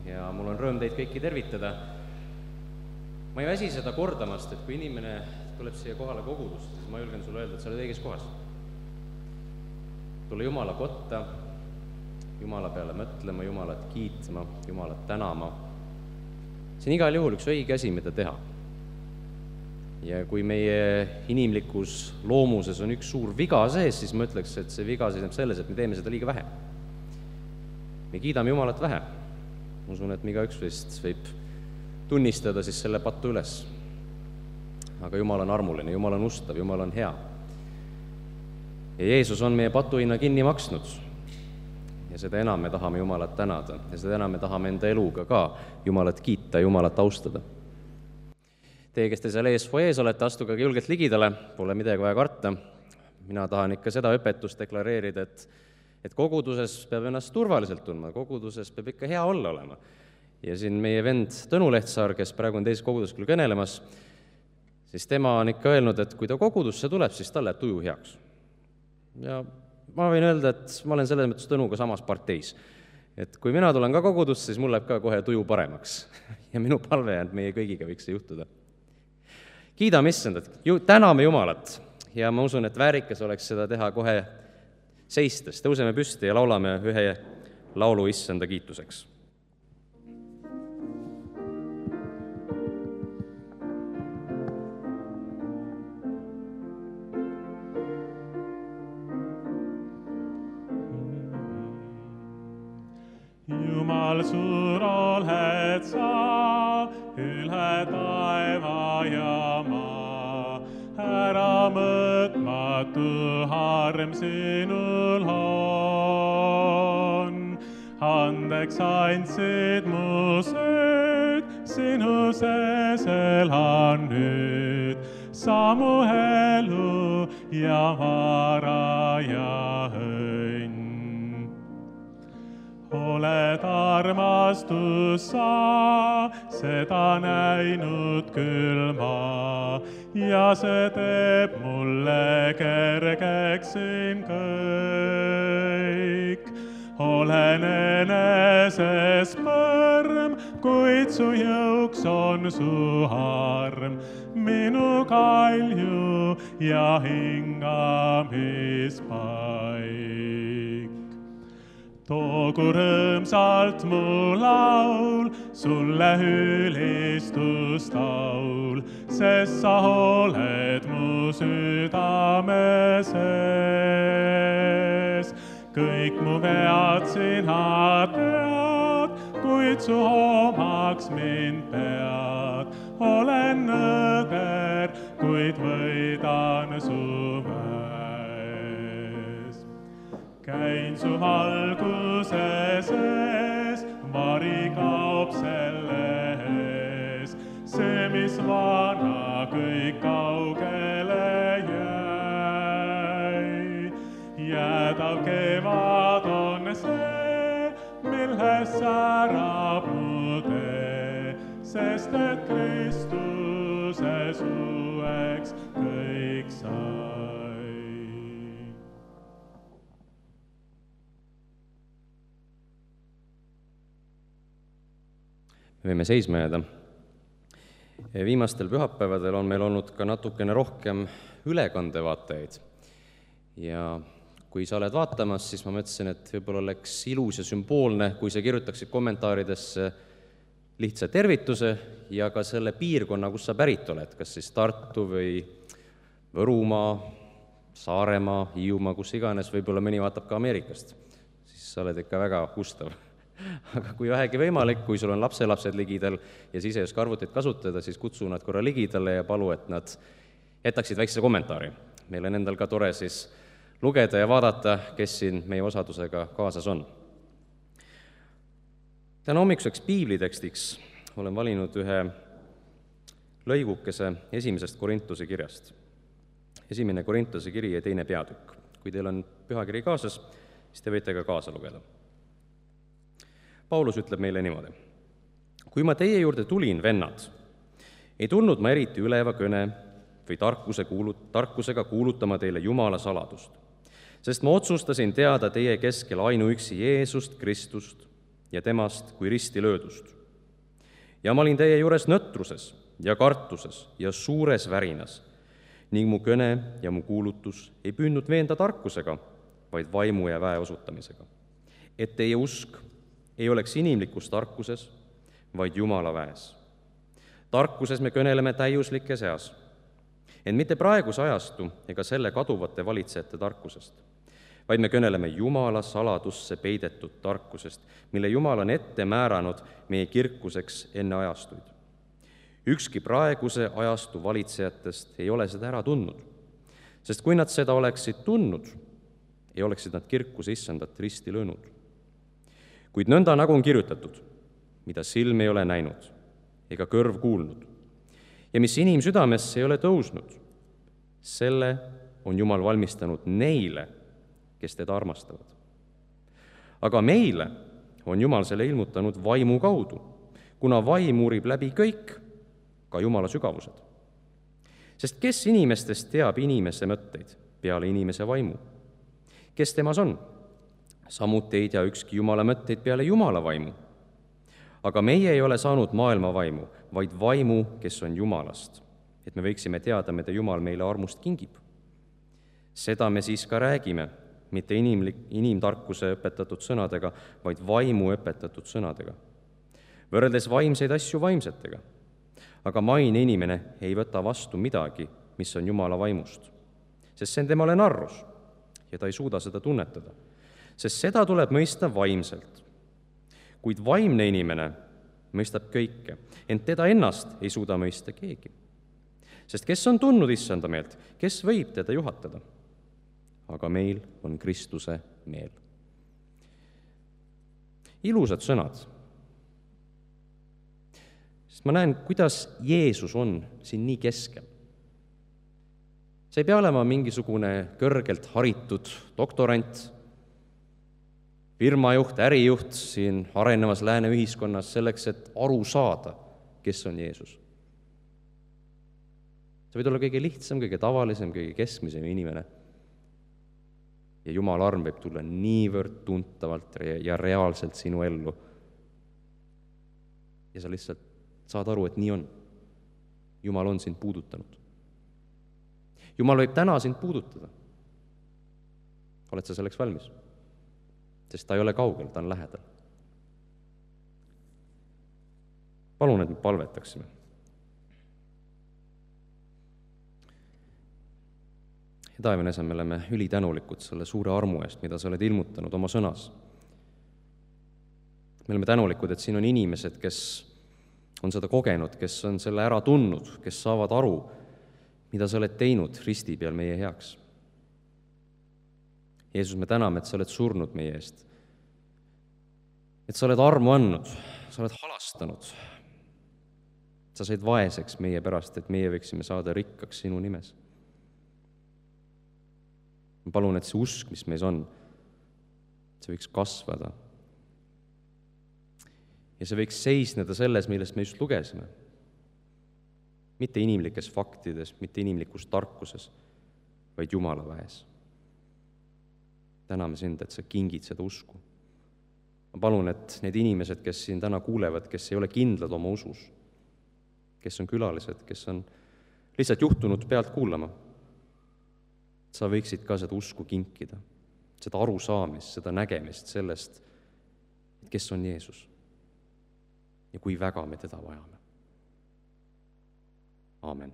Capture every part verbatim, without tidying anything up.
ja mul on rõõm teid kõiki tervitada. Ma ei väsi seda kordamast, et kui inimene tuleb siia kohale kogudust, siis ma julgen sulle öelda, et sa oled õiges kohas. Tule Jumala kotta, Jumala peale mõtlema, Jumalat kiitma, Jumalat tänama. See on igal juhul üks õige asi, mida teha. Ja kui meie inimlikus loomuses on üks suur viga sees, siis ma ütleks, et see viga seisneb selles, et me teeme seda liiga vähe. Me kiidame Jumalat vähe. Ma usun, et iga üks vist võib tunnistada siis selle pattu üles. Aga Jumal on armuline, Jumal on ustav, Jumal on hea. Ja Jeesus on meie patuhinna kinni maksnud. Ja seda enam me tahame Jumalat tänada. Ja seda enam me tahame enda eluga ka Jumalat kiita, Jumalat austada. Teie, kes te seal ees foees olete, astuge julgelt ligidale, pole midagi vaja karta. Mina tahan ikka seda õpetust deklareerida, et, et koguduses peab ennast turvaliselt tundma, koguduses peab ikka hea olla olema. Ja siin meie vend Tõnu Lehtsaar, kes praegu on teises kogudus küll kõnelemas, siis tema on ikka öelnud, et kui ta kogudusse tuleb, siis tal läheb tuju heaks. Ja ma võin öelda, et ma olen selles mõttes Tõnuga samas parteis. Et kui mina tulen ka kogudusse, siis mul läheb ka kohe tuju paremaks. Ja minu palve on, et meie kõigiga võiks see juhtuda. Kiidame issandat, täname Jumalat ja ma usun, et väärikas oleks seda teha kohe seistes. Tõuseme püsti ja laulame ühe laulu issanda kiituseks. Jumal suur oled sa, üle taeva ja maa, ära mõõtmatu harm sinul on. Andeks andsid mu sööd, sinu sees elan nüüd, samu elu ja vara ja õnn. Oled armastus sa, seda näinud küll ma, ja see teeb mulle kergeks siin kõik. Olen eneses põrm, kuid su jõuks on su arm, minu kalju ja hingamispaik. Toogu rõõmsalt mu laul, sulle ülistustaul, sest sa oled mu südame sees. Kõik mu vead sina tead, kuid su omaks mind pead. Olen nõder, kuid võidan su väes. Käin su valguse sees, vari kaob selle ees. See, mis vana kõik kaugele jäi. Jäädav kevad on see, milles särab mu tee, sest et Kristuses uueks kõik sai. Me võime seisma jääda. Viimastel pühapäevadel on meil olnud ka natukene rohkem ülekandevaatajaid. Ja kui sa oled vaatamas, siis ma mõtlesin, et võib-olla oleks ilus ja sümboolne, kui sa kirjutaksid kommentaaridesse lihtsa tervituse ja ka selle piirkonna, kus sa pärit oled, kas siis Tartu või Võrumaa, Saaremaa, Hiiumaa, kus iganes, võib-olla mõni vaatab ka Ameerikast. Siis sa oled ikka väga ustav. Aga kui vähegi võimalik, kui sul on lapselapsed ligidal ja siis ei oska arvutit kasutada, siis kutsu nad korra ligidale ja palu, et nad jätaksid väikse kommentaari. Meil on endal ka tore siis lugeda ja vaadata, kes siin meie osadusega kaasas on. Täna hommikuseks piiblitekstiks olen valinud ühe lõigukese esimesest Korintuse kirjast. Esimene Korintuse kiri ja teine peatükk. Kui teil on pühakiri kaasas, siis te võite ka kaasa lugeda. Paulus ütleb meile niimoodi. Kui ma teie juurde tulin, vennad, ei tulnud ma eriti üleva kõne või tarkuse kuulut, tarkusega kuulutama teile Jumala saladust, sest ma otsustasin teada teie keskel ainuüksi Jeesust Kristust ja temast kui risti löödust. Ja ma olin teie juures nõtruses ja kartuses ja suures värinas ning mu kõne ja mu kuulutus ei püüdnud veenda tarkusega, vaid vaimu ja väe osutamisega, et teie usk ei oleks inimlikus tarkuses, vaid Jumala väes. Tarkuses me kõneleme täiuslike seas, ent mitte praeguse ajastu ega selle kaduvate valitsejate tarkusest, vaid me kõneleme Jumala saladusse peidetud tarkusest, mille Jumal on ette määranud meie kirkuseks enne ajastuid. Ükski praeguse ajastu valitsejatest ei ole seda ära tundnud, sest kui nad seda oleksid tundnud, ei oleksid nad kirkuse issandat risti löönud. Kuid nõnda nagu on kirjutatud, mida silm ei ole näinud ega kõrv kuulnud ja mis inimsüdamesse ei ole tõusnud, selle on Jumal valmistanud neile, kes teda armastavad. Aga meile on Jumal selle ilmutanud vaimu kaudu, kuna vaim uurib läbi kõik, ka Jumala sügavused. Sest kes inimestest teab inimese mõtteid peale inimese vaimu? Kes temas on? Samuti ei tea ükski Jumala mõtteid peale Jumala vaimu. Aga meie ei ole saanud maailma vaimu, vaid vaimu, kes on Jumalast, et me võiksime teada, mida Jumal meile armust kingib. Seda me siis ka räägime, mitte inimlik, inimtarkuse õpetatud sõnadega, vaid vaimu õpetatud sõnadega. Võrreldes vaimseid asju vaimsetega. Aga maine inimene ei võta vastu midagi, mis on Jumala vaimust, sest see on temale narrus ja ta ei suuda seda tunnetada, sest seda tuleb mõista vaimselt. Kuid vaimne inimene mõistab kõike, ent teda ennast ei suuda mõista keegi. Sest kes on tundnud issanda meelt, kes võib teda juhatada? Aga meil on Kristuse meel. Ilusad sõnad. Sest ma näen, kuidas Jeesus on siin nii keskel. See ei pea olema mingisugune kõrgelt haritud doktorant, firmajuht, ärijuht siin arenevas lääne ühiskonnas selleks, et aru saada, kes on Jeesus. See võib olla kõige lihtsam, kõige tavalisem, kõige keskmisem inimene. Ja Jumala arm võib tulla niivõrd tuntavalt ja reaalselt sinu ellu. Ja sa lihtsalt saad aru, et nii on. Jumal on sind puudutanud. Jumal võib täna sind puudutada. Oled sa selleks valmis? Sest ta ei ole kaugel, ta on lähedal. Palun, et me palvetaksime. Ja taevane Isa, me oleme ülitänulikud selle suure armu eest, mida sa oled ilmutanud oma sõnas. Me oleme tänulikud, et siin on inimesed, kes on seda kogenud, kes on selle ära tundnud, kes saavad aru, mida sa oled teinud risti peal meie heaks. Jeesus, me täname, et sa oled surnud meie eest. Et sa oled armu andnud, sa oled halastanud. Sa said vaeseks meie pärast, et meie võiksime saada rikkaks sinu nimes. Ma palun, et see usk, mis meis on, see võiks kasvada. Ja see võiks seisneda selles, millest me just lugesime. Mitte inimlikes faktides, mitte inimlikus tarkuses, vaid Jumala väes. Täname sind, et sa kingid seda usku. Ma palun, et need inimesed, kes siin täna kuulevad, kes ei ole kindlad oma usus, kes on külalised, kes on lihtsalt juhtunud pealt kuulama, sa võiksid ka seda usku kinkida, seda arusaamist, seda nägemist sellest, kes on Jeesus ja kui väga me teda vajame. Aamen.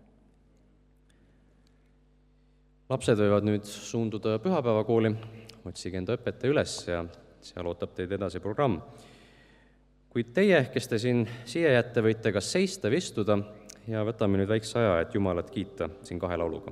Lapsed võivad nüüd suunduda pühapäevakooli, otsige enda õpetaja üles ja seal ootab teid edasi programm. Kuid teie, kes te siin siia jätte, võite kas seista või istuda ja võtame nüüd väikse aja, et Jumalat kiita siin kahe lauluga.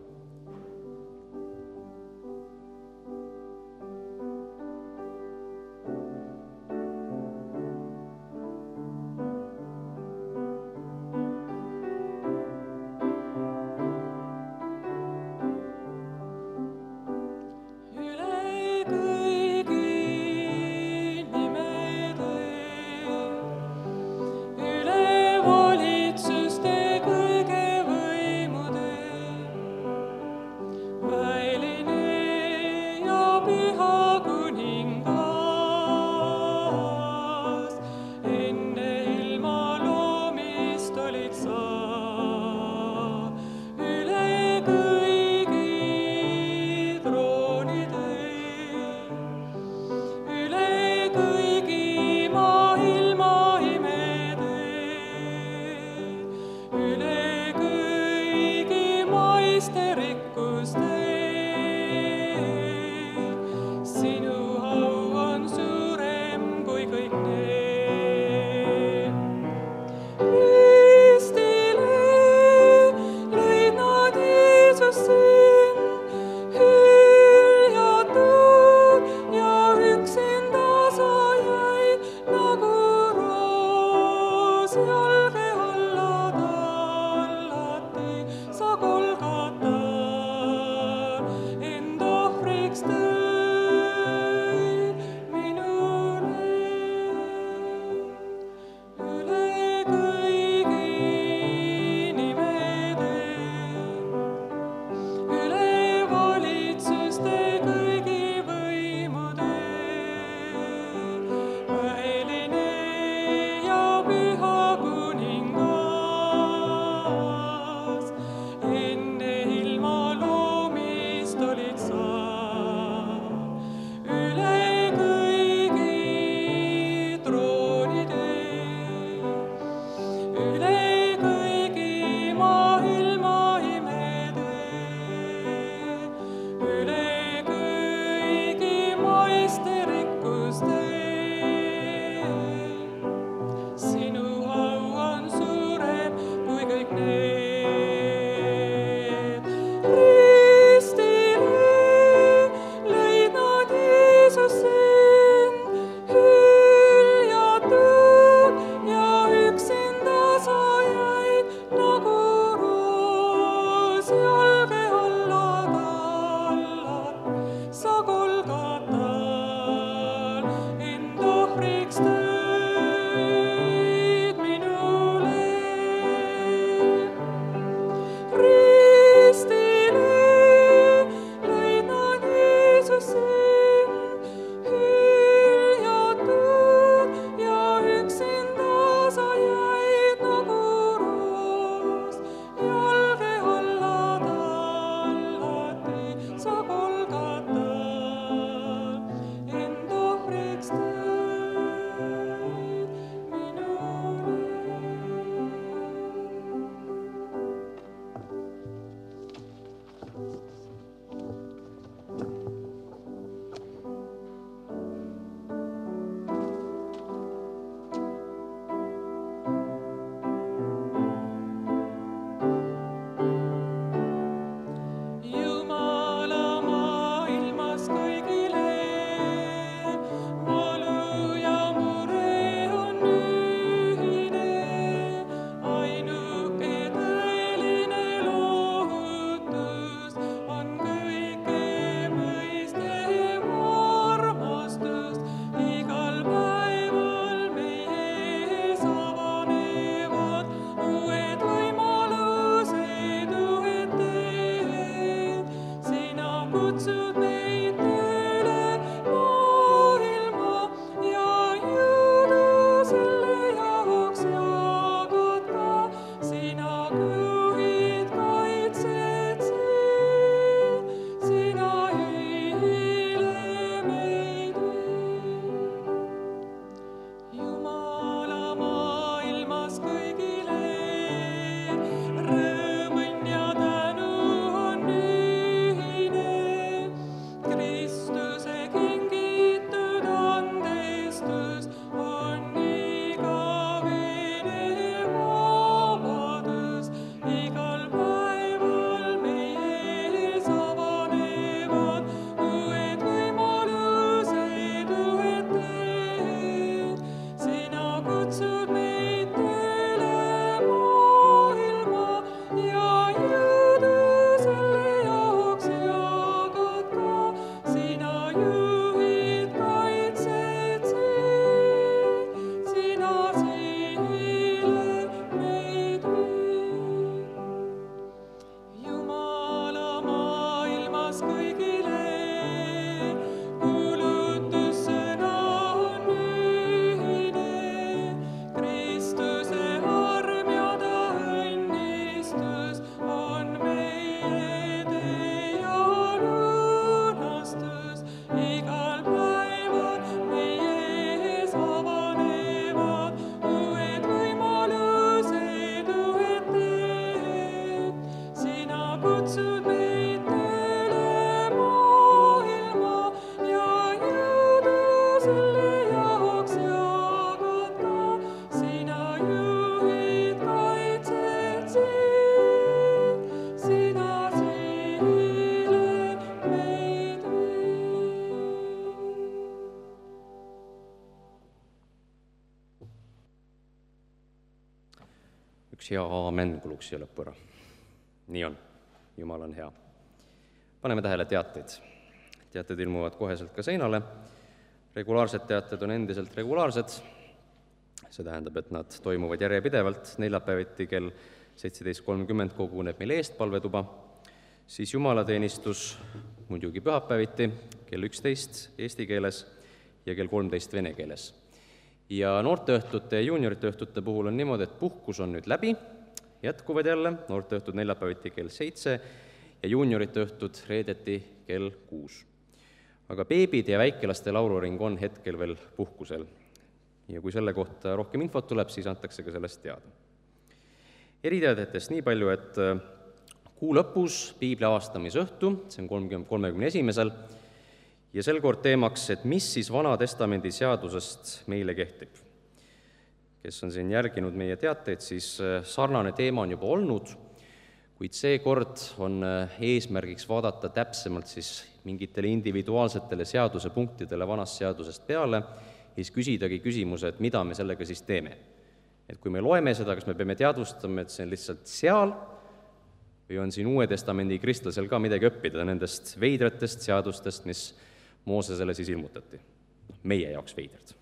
üks hea aamen kuluks siia lõppu ära. Nii on, Jumal on hea. Paneme tähele teateid. Teated ilmuvad koheselt ka seinale. Regulaarsed teated on endiselt regulaarsed. See tähendab, et nad toimuvad järjepidevalt. Neljapäeviti kell seitseteist kolmkümmend koguneb meil eestpalvetuba. Siis jumalateenistus muidugi pühapäeviti kell üksteist eesti keeles ja kell kolmteist vene keeles. Ja noorteõhtute ja juuniorite õhtute puhul on niimoodi, et puhkus on nüüd läbi, jätkuvad jälle, noorteõhtud neljapäeviti kell seitse ja juuniorite õhtud reedeti kell kuus. Aga beebid ja väikelaste lauluring on hetkel veel puhkusel. Ja kui selle kohta rohkem infot tuleb, siis antakse ka sellest teada. Eriteadetest nii palju, et kuu lõpus piibli avastamisõhtu, see on kolmekümne esimesel, ja sel kord teemaks, et mis siis Vana Testamendi seadusest meile kehtib. Kes on siin järginud meie teateid, siis sarnane teema on juba olnud, kuid seekord on eesmärgiks vaadata täpsemalt siis mingitele individuaalsetele seadusepunktidele vanast seadusest peale ja siis küsidagi küsimuse, et mida me sellega siis teeme. Et kui me loeme seda, kas me peame teadvustama, et see on lihtsalt seal, või on siin Uue Testamendi kristlasel ka midagi õppida nendest veidratest seadustest, mis Moosesele siis ilmutati. Meie jaoks veidrad.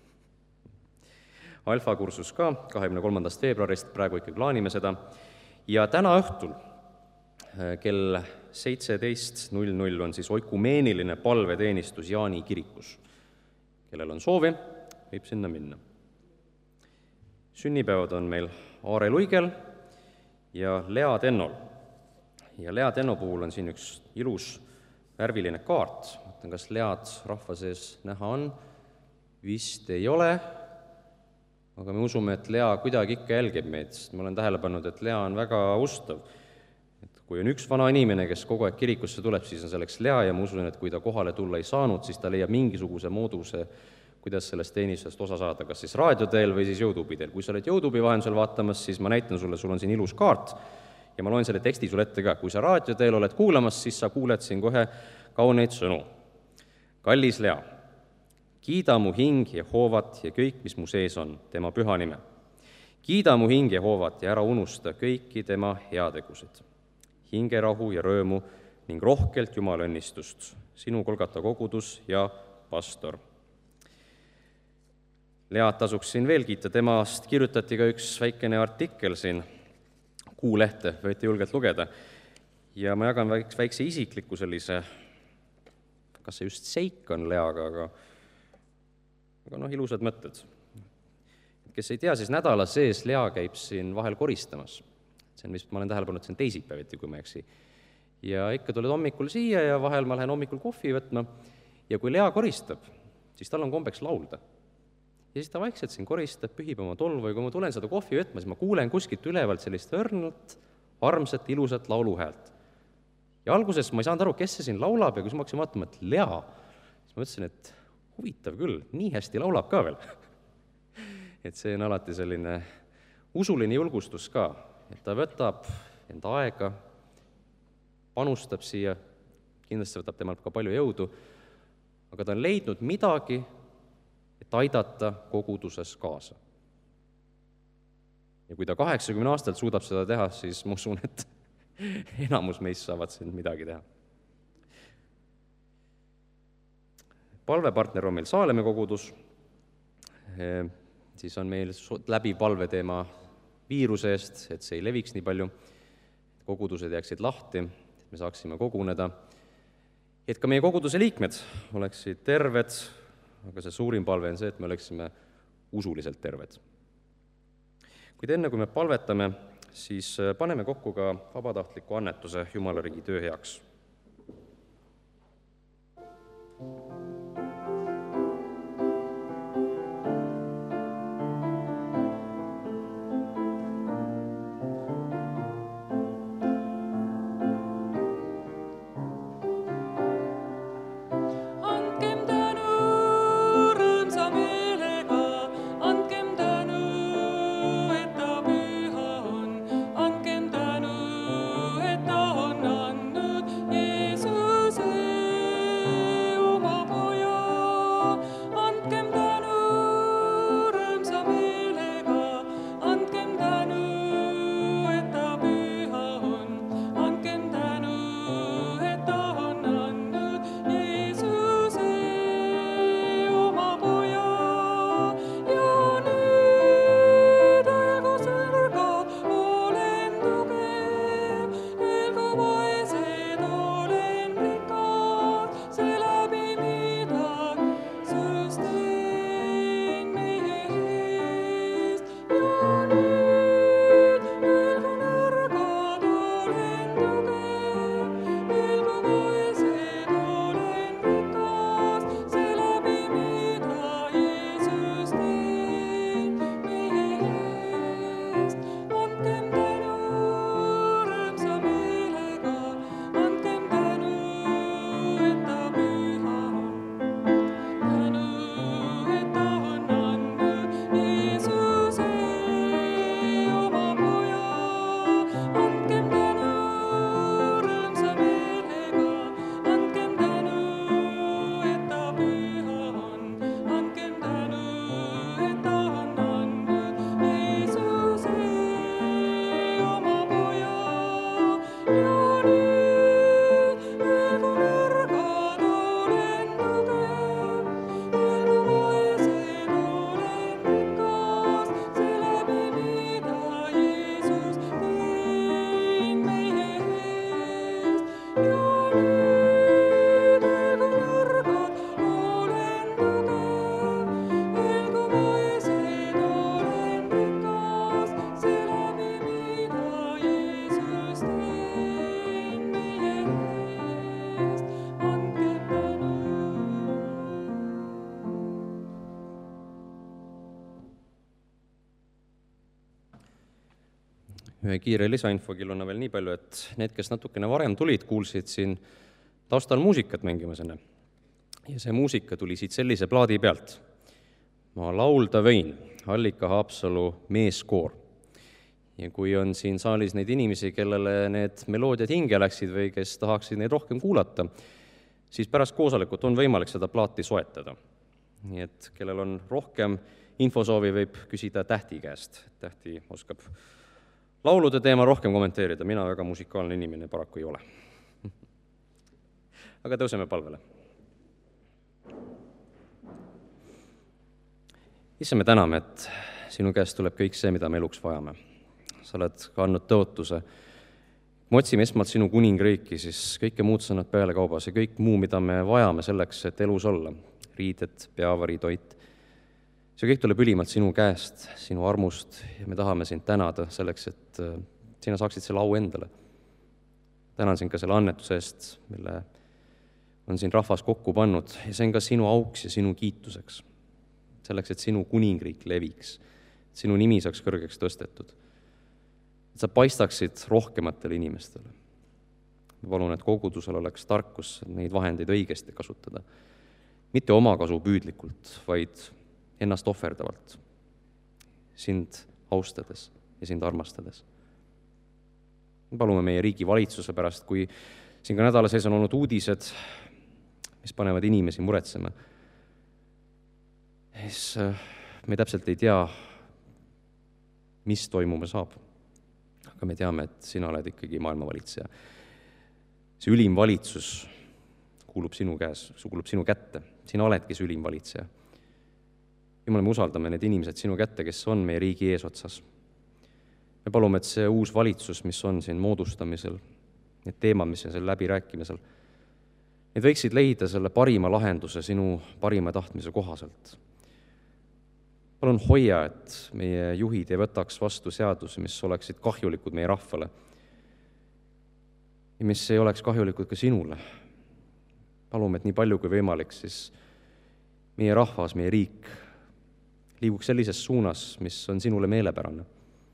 Alfa-kursus ka, kahekümne kolmandast veebruarist, praegu ikka plaanime seda. Ja täna õhtul kell seitseteist null null on siis oikumeeniline palveteenistus Jaani kirikus. Kellel on soovi, võib sinna minna. Sünnipäevad on meil Aare Luigel ja Lea Tennol. Ja Lea Tenno puhul on siin üks ilus värviline kaart. Mõtlen, kas Lead rahva sees näha on? Vist ei ole, aga me usume, et Lea kuidagi ikka jälgib meid, sest ma olen tähele pannud, et Lea on väga ustav. Et kui on üks vana inimene, kes kogu aeg kirikusse tuleb, siis on selleks Lea ja ma usun, et kui ta kohale tulla ei saanud, siis ta leiab mingisuguse mooduse, kuidas sellest teenistusest osa saada, kas siis raadioteel või siis YouTube'idel. Kui sa oled YouTube'i vahendusel vaatamas, siis ma näitan sulle, sul on siin ilus kaart ja ma loen selle teksti sulle ette ka. Kui sa raadioteel oled kuulamas, siis sa kuuled siin kohe kauneid sõnu. Kallis Lea, kiida mu hing Jehoovat ja kõik, mis mu sees on, tema püha nime. Kiida mu hing Jehoovat ja ära unusta kõiki tema heategusid. Hingerahu ja röömu ning rohkelt Jumala õnnistust, sinu Golgata kogudus ja pastor. Lead tasuks siin veel kiita, temast kirjutati ka üks väikene artikkel siin, Kuulehte, võite julgelt lugeda. Ja ma jagan väikse, väikse isikliku sellise, kas see just seik on Leaga, aga, aga noh, ilusad mõtted. Kes ei tea, siis nädala sees Lea käib siin vahel koristamas. See on vist, ma olen tähele pannud, see on teisipäeviti, kui ma eksi. Ja ikka tuled hommikul siia ja vahel ma lähen hommikul kohvi võtma ja kui Lea koristab, siis tal on kombeks laulda. Ja siis ta vaikselt siin koristab, pühib oma tolvu ja kui ma tulen seda kohvi võtma, siis ma kuulen kuskilt ülevalt sellist õrnalt, armsat, ilusat lauluhäält. Ja alguses ma ei saanud aru, kes see siin laulab ja kui ma hakkasin vaatama, et Lea, siis ma mõtlesin, et huvitav küll, nii hästi laulab ka veel. Et see on alati selline usuline julgustus ka, et ta võtab enda aega, panustab siia, kindlasti võtab temalt ka palju jõudu, aga ta on leidnud midagi, et aidata koguduses kaasa. Ja kui ta kaheksakümne aastalt suudab seda teha, siis ma usun, et enamus meist saavad siin midagi teha. Palvepartner on meil Saaleme kogudus, siis on meil läbi palveteema viiruse eest, et see ei leviks nii palju, et kogudused jääksid lahti, et me saaksime koguneda, et ka meie koguduse liikmed oleksid terved, aga see suurim palve on see, et me oleksime usuliselt terved. Kuid enne, kui me palvetame, siis paneme kokku ka vabatahtliku annetuse Jumala riigi töö heaks. Jeesuse oma ühe kiire lisainfokilluna veel nii palju, et need, kes natukene varem tulid, kuulsid siin taustal muusikat mängimas enne. Ja see muusika tuli siit sellise plaadi pealt. Ma laulda võin, Allika Haapsalu meeskoor. Ja kui on siin saalis neid inimesi, kellele need meloodiad hinge läksid või kes tahaksid neid rohkem kuulata, siis pärast koosolekut on võimalik seda plaati soetada. Nii et kellel on rohkem infosoovi, võib küsida Tähti käest. Tähti oskab laulude teema rohkem kommenteerida, mina väga musikaalne inimene paraku ei ole. Aga tõuseme palvele. Issa me täname, et sinu käest tuleb kõik see, mida me eluks vajame. Sa oled kandnud tõotuse. Me otsime esmalt sinu kuningriiki, siis kõike muud sõnad peale kaubas ja kõik muu, mida me vajame selleks, et elus olla. Riided, peavari, toit. See kõik tuleb ülimalt sinu käest, sinu armust ja me tahame sind tänada selleks, et sina saaksid selle au endale. Tänan sind ka selle annetuse eest, mille on siin rahvas kokku pannud ja see on ka sinu auks ja sinu kiituseks. Selleks, et sinu kuningriik leviks, et sinu nimi saaks kõrgeks tõstetud. Et sa paistaksid rohkematele inimestele. Ma palun, et kogudusel oleks tarkus neid vahendeid õigesti kasutada. Mitte omakasu püüdlikult, vaid ennast ohverdavalt, sind austades ja sind armastades. Me palume meie riigi valitsuse pärast, kui siin ka nädala sees on olnud uudised, mis panevad inimesi muretsema, siis me täpselt ei tea, mis toimuma saab. Aga me teame, et sina oled ikkagi maailma valitseja. See ülim valitsus kuulub sinu käes, kuulub sinu kätte. Sina oledki see ülim valitseja. Jumal, me usaldame need inimesed sinu kätte, kes on meie riigi eesotsas. Me palume, et see uus valitsus, mis on siin moodustamisel, need teemad, mis on seal läbi rääkimisel, need võiksid leida selle parima lahenduse sinu parima tahtmise kohaselt. Palun hoia, et meie juhid ei võtaks vastu seadusi, mis oleksid kahjulikud meie rahvale ja mis ei oleks kahjulikud ka sinule. Palume, et nii palju kui võimalik, siis meie rahvas, meie riik liiguks sellises suunas, mis on sinule meelepärane.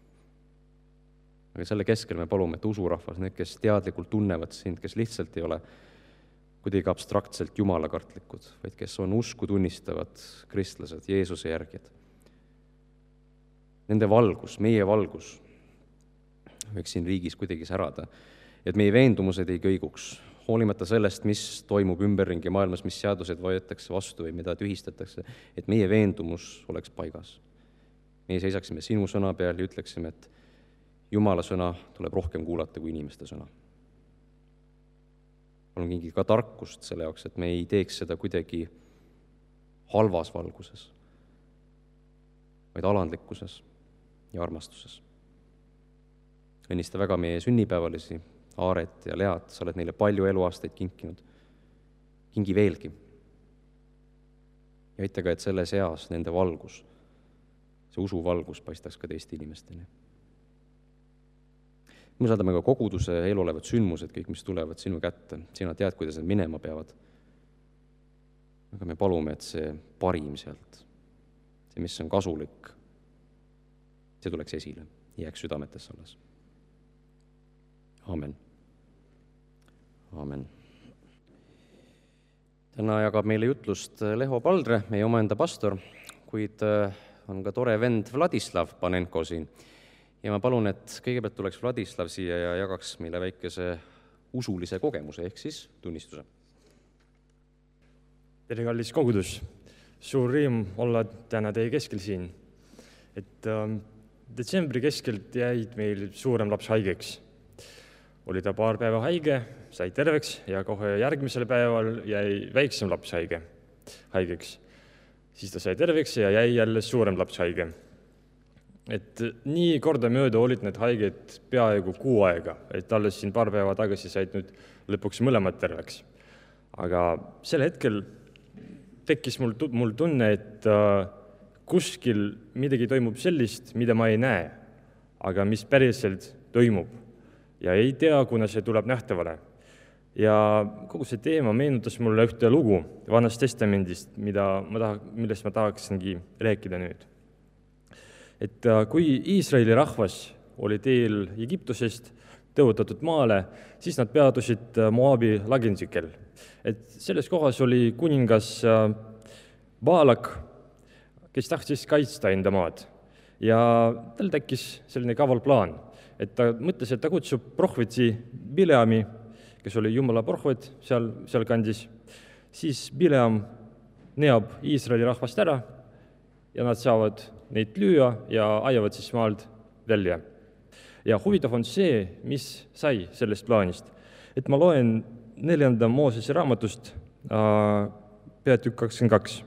Aga selle keskel me palume, et usurahvas, need, kes teadlikult tunnevad sind, kes lihtsalt ei ole kuidagi abstraktselt jumalakartlikud, vaid kes on usku tunnistavad kristlased, Jeesuse järgijad. Nende valgus, meie valgus võiks siin riigis kuidagi särada, et meie veendumused ei kõiguks, hoolimata sellest, mis toimub ümberringi maailmas, mis seadused võetakse vastu või mida tühistatakse, et meie veendumus oleks paigas. Meie seisaksime sinu sõna peal ja ütleksime, et Jumala sõna tuleb rohkem kuulata kui inimeste sõna. Palun kingi ka tarkust selle jaoks, et me ei teeks seda kuidagi halvas valguses, vaid alandlikkuses ja armastuses. Õnnista väga meie sünnipäevalisi, Aaret ja Lead, sa oled neile palju eluaastaid kinkinud. Kingi veelgi. Ja aita ka, et selles eas nende valgus, see usu valgus paistaks ka teiste inimesteni. Me saadame ka koguduse eluolevad sündmused, kõik, mis tulevad sinu kätte. Sina tead, kuidas need minema peavad. Aga me palume, et see parim sealt, see, mis on kasulik, see tuleks esile, jääks südametes alles. Aamen. Aamen. Täna jagab meile jutlust Leho Paldre, meie omaenda pastor, kuid on ka tore vend Vladislav Panenko siin. Ja ma palun, et kõigepealt tuleks Vladislav siia ja jagaks meile väikese usulise kogemuse, ehk siis tunnistuse. Tere, kallis kogudus! Suur rõõm olla täna teie keskel siin. Et äh, detsembri keskelt jäid meil suurem laps haigeks. Oli ta paar päeva haige, sai terveks ja kohe järgmisel päeval jäi väiksem laps haige, haigeks. Siis ta sai terveks ja jäi jälle suurem laps haige. Et nii korda mööda olid need haiged peaaegu kuu aega, et alles siin paar päeva tagasi said nüüd lõpuks mõlemad terveks. Aga sel hetkel tekkis mul, mul tunne, et äh, kuskil midagi toimub sellist, mida ma ei näe, aga mis päriselt toimub. Ja ei tea, kuna see tuleb nähtavale. Ja kogu see teema meenutas mulle ühte lugu Vanast Testamendist, mida ma taha, millest ma tahaksingi rääkida nüüd. Et kui Iisraeli rahvas oli teel Egiptusest tõotatud maale, siis nad peatusid Moabi lagindikel. Et selles kohas oli kuningas Baalak, kes tahtis kaitsta enda maad. Ja tal tekkis selline kaval plaan, et ta mõtles, et ta kutsub prohveti Bileami, kes oli Jumala prohvet seal, seal kandis. Siis Bileam neab Iisraeli rahvast ära ja nad saavad neid lüüa ja ajavad siis maalt välja. Ja huvitav on see, mis sai sellest plaanist. Et ma loen neljanda Moosese raamatust äh, peatükk kakskümmend kaks.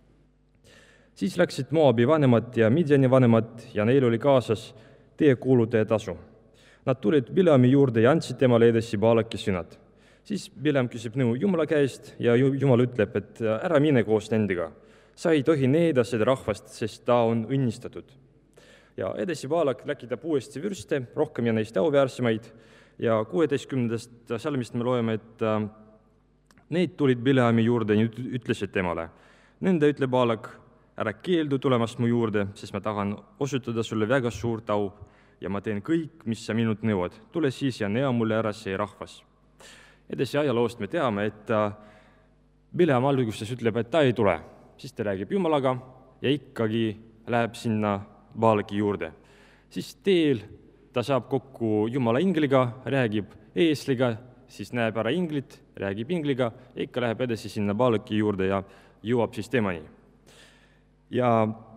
Siis läksid Moabi vanemad ja Midjani vanemad ja neil oli kaasas teekuulutaja tasu. Nad tulid Bileami juurde ja andsid temale edasi Baalaki sõnad. Siis Bileam küsib nõu Jumala käest ja Jumal ütleb, et ära mine koos nendega. Sa ei tohi needa seda rahvast, sest ta on õnnistatud. Ja edasi Baalak läkitab uuesti vürste, rohkem ja neist auväärsemaid. Ja kuueteistkümnendast salmist me loeme, et need tulid Bileami juurde ja ütlesid temale. Nende ütleb Baalak, ära keeldu tulemast mu juurde, sest ma tahan osutada sulle väga suurt au ja ma teen kõik, mis sa minult nõuad. Tule siis ja nea mulle ära see rahvas. Edasi ajaloost me teame, et Bileam alguses ütleb, et ta ei tule. Siis ta räägib Jumalaga ja ikkagi läheb sinna Baalaki juurde. Siis teel ta saab kokku Jumala ingliga, räägib eesliga, siis näeb ära inglit, räägib ingliga ja ikka läheb edasi sinna Baalaki juurde ja jõuab siis temani. Ja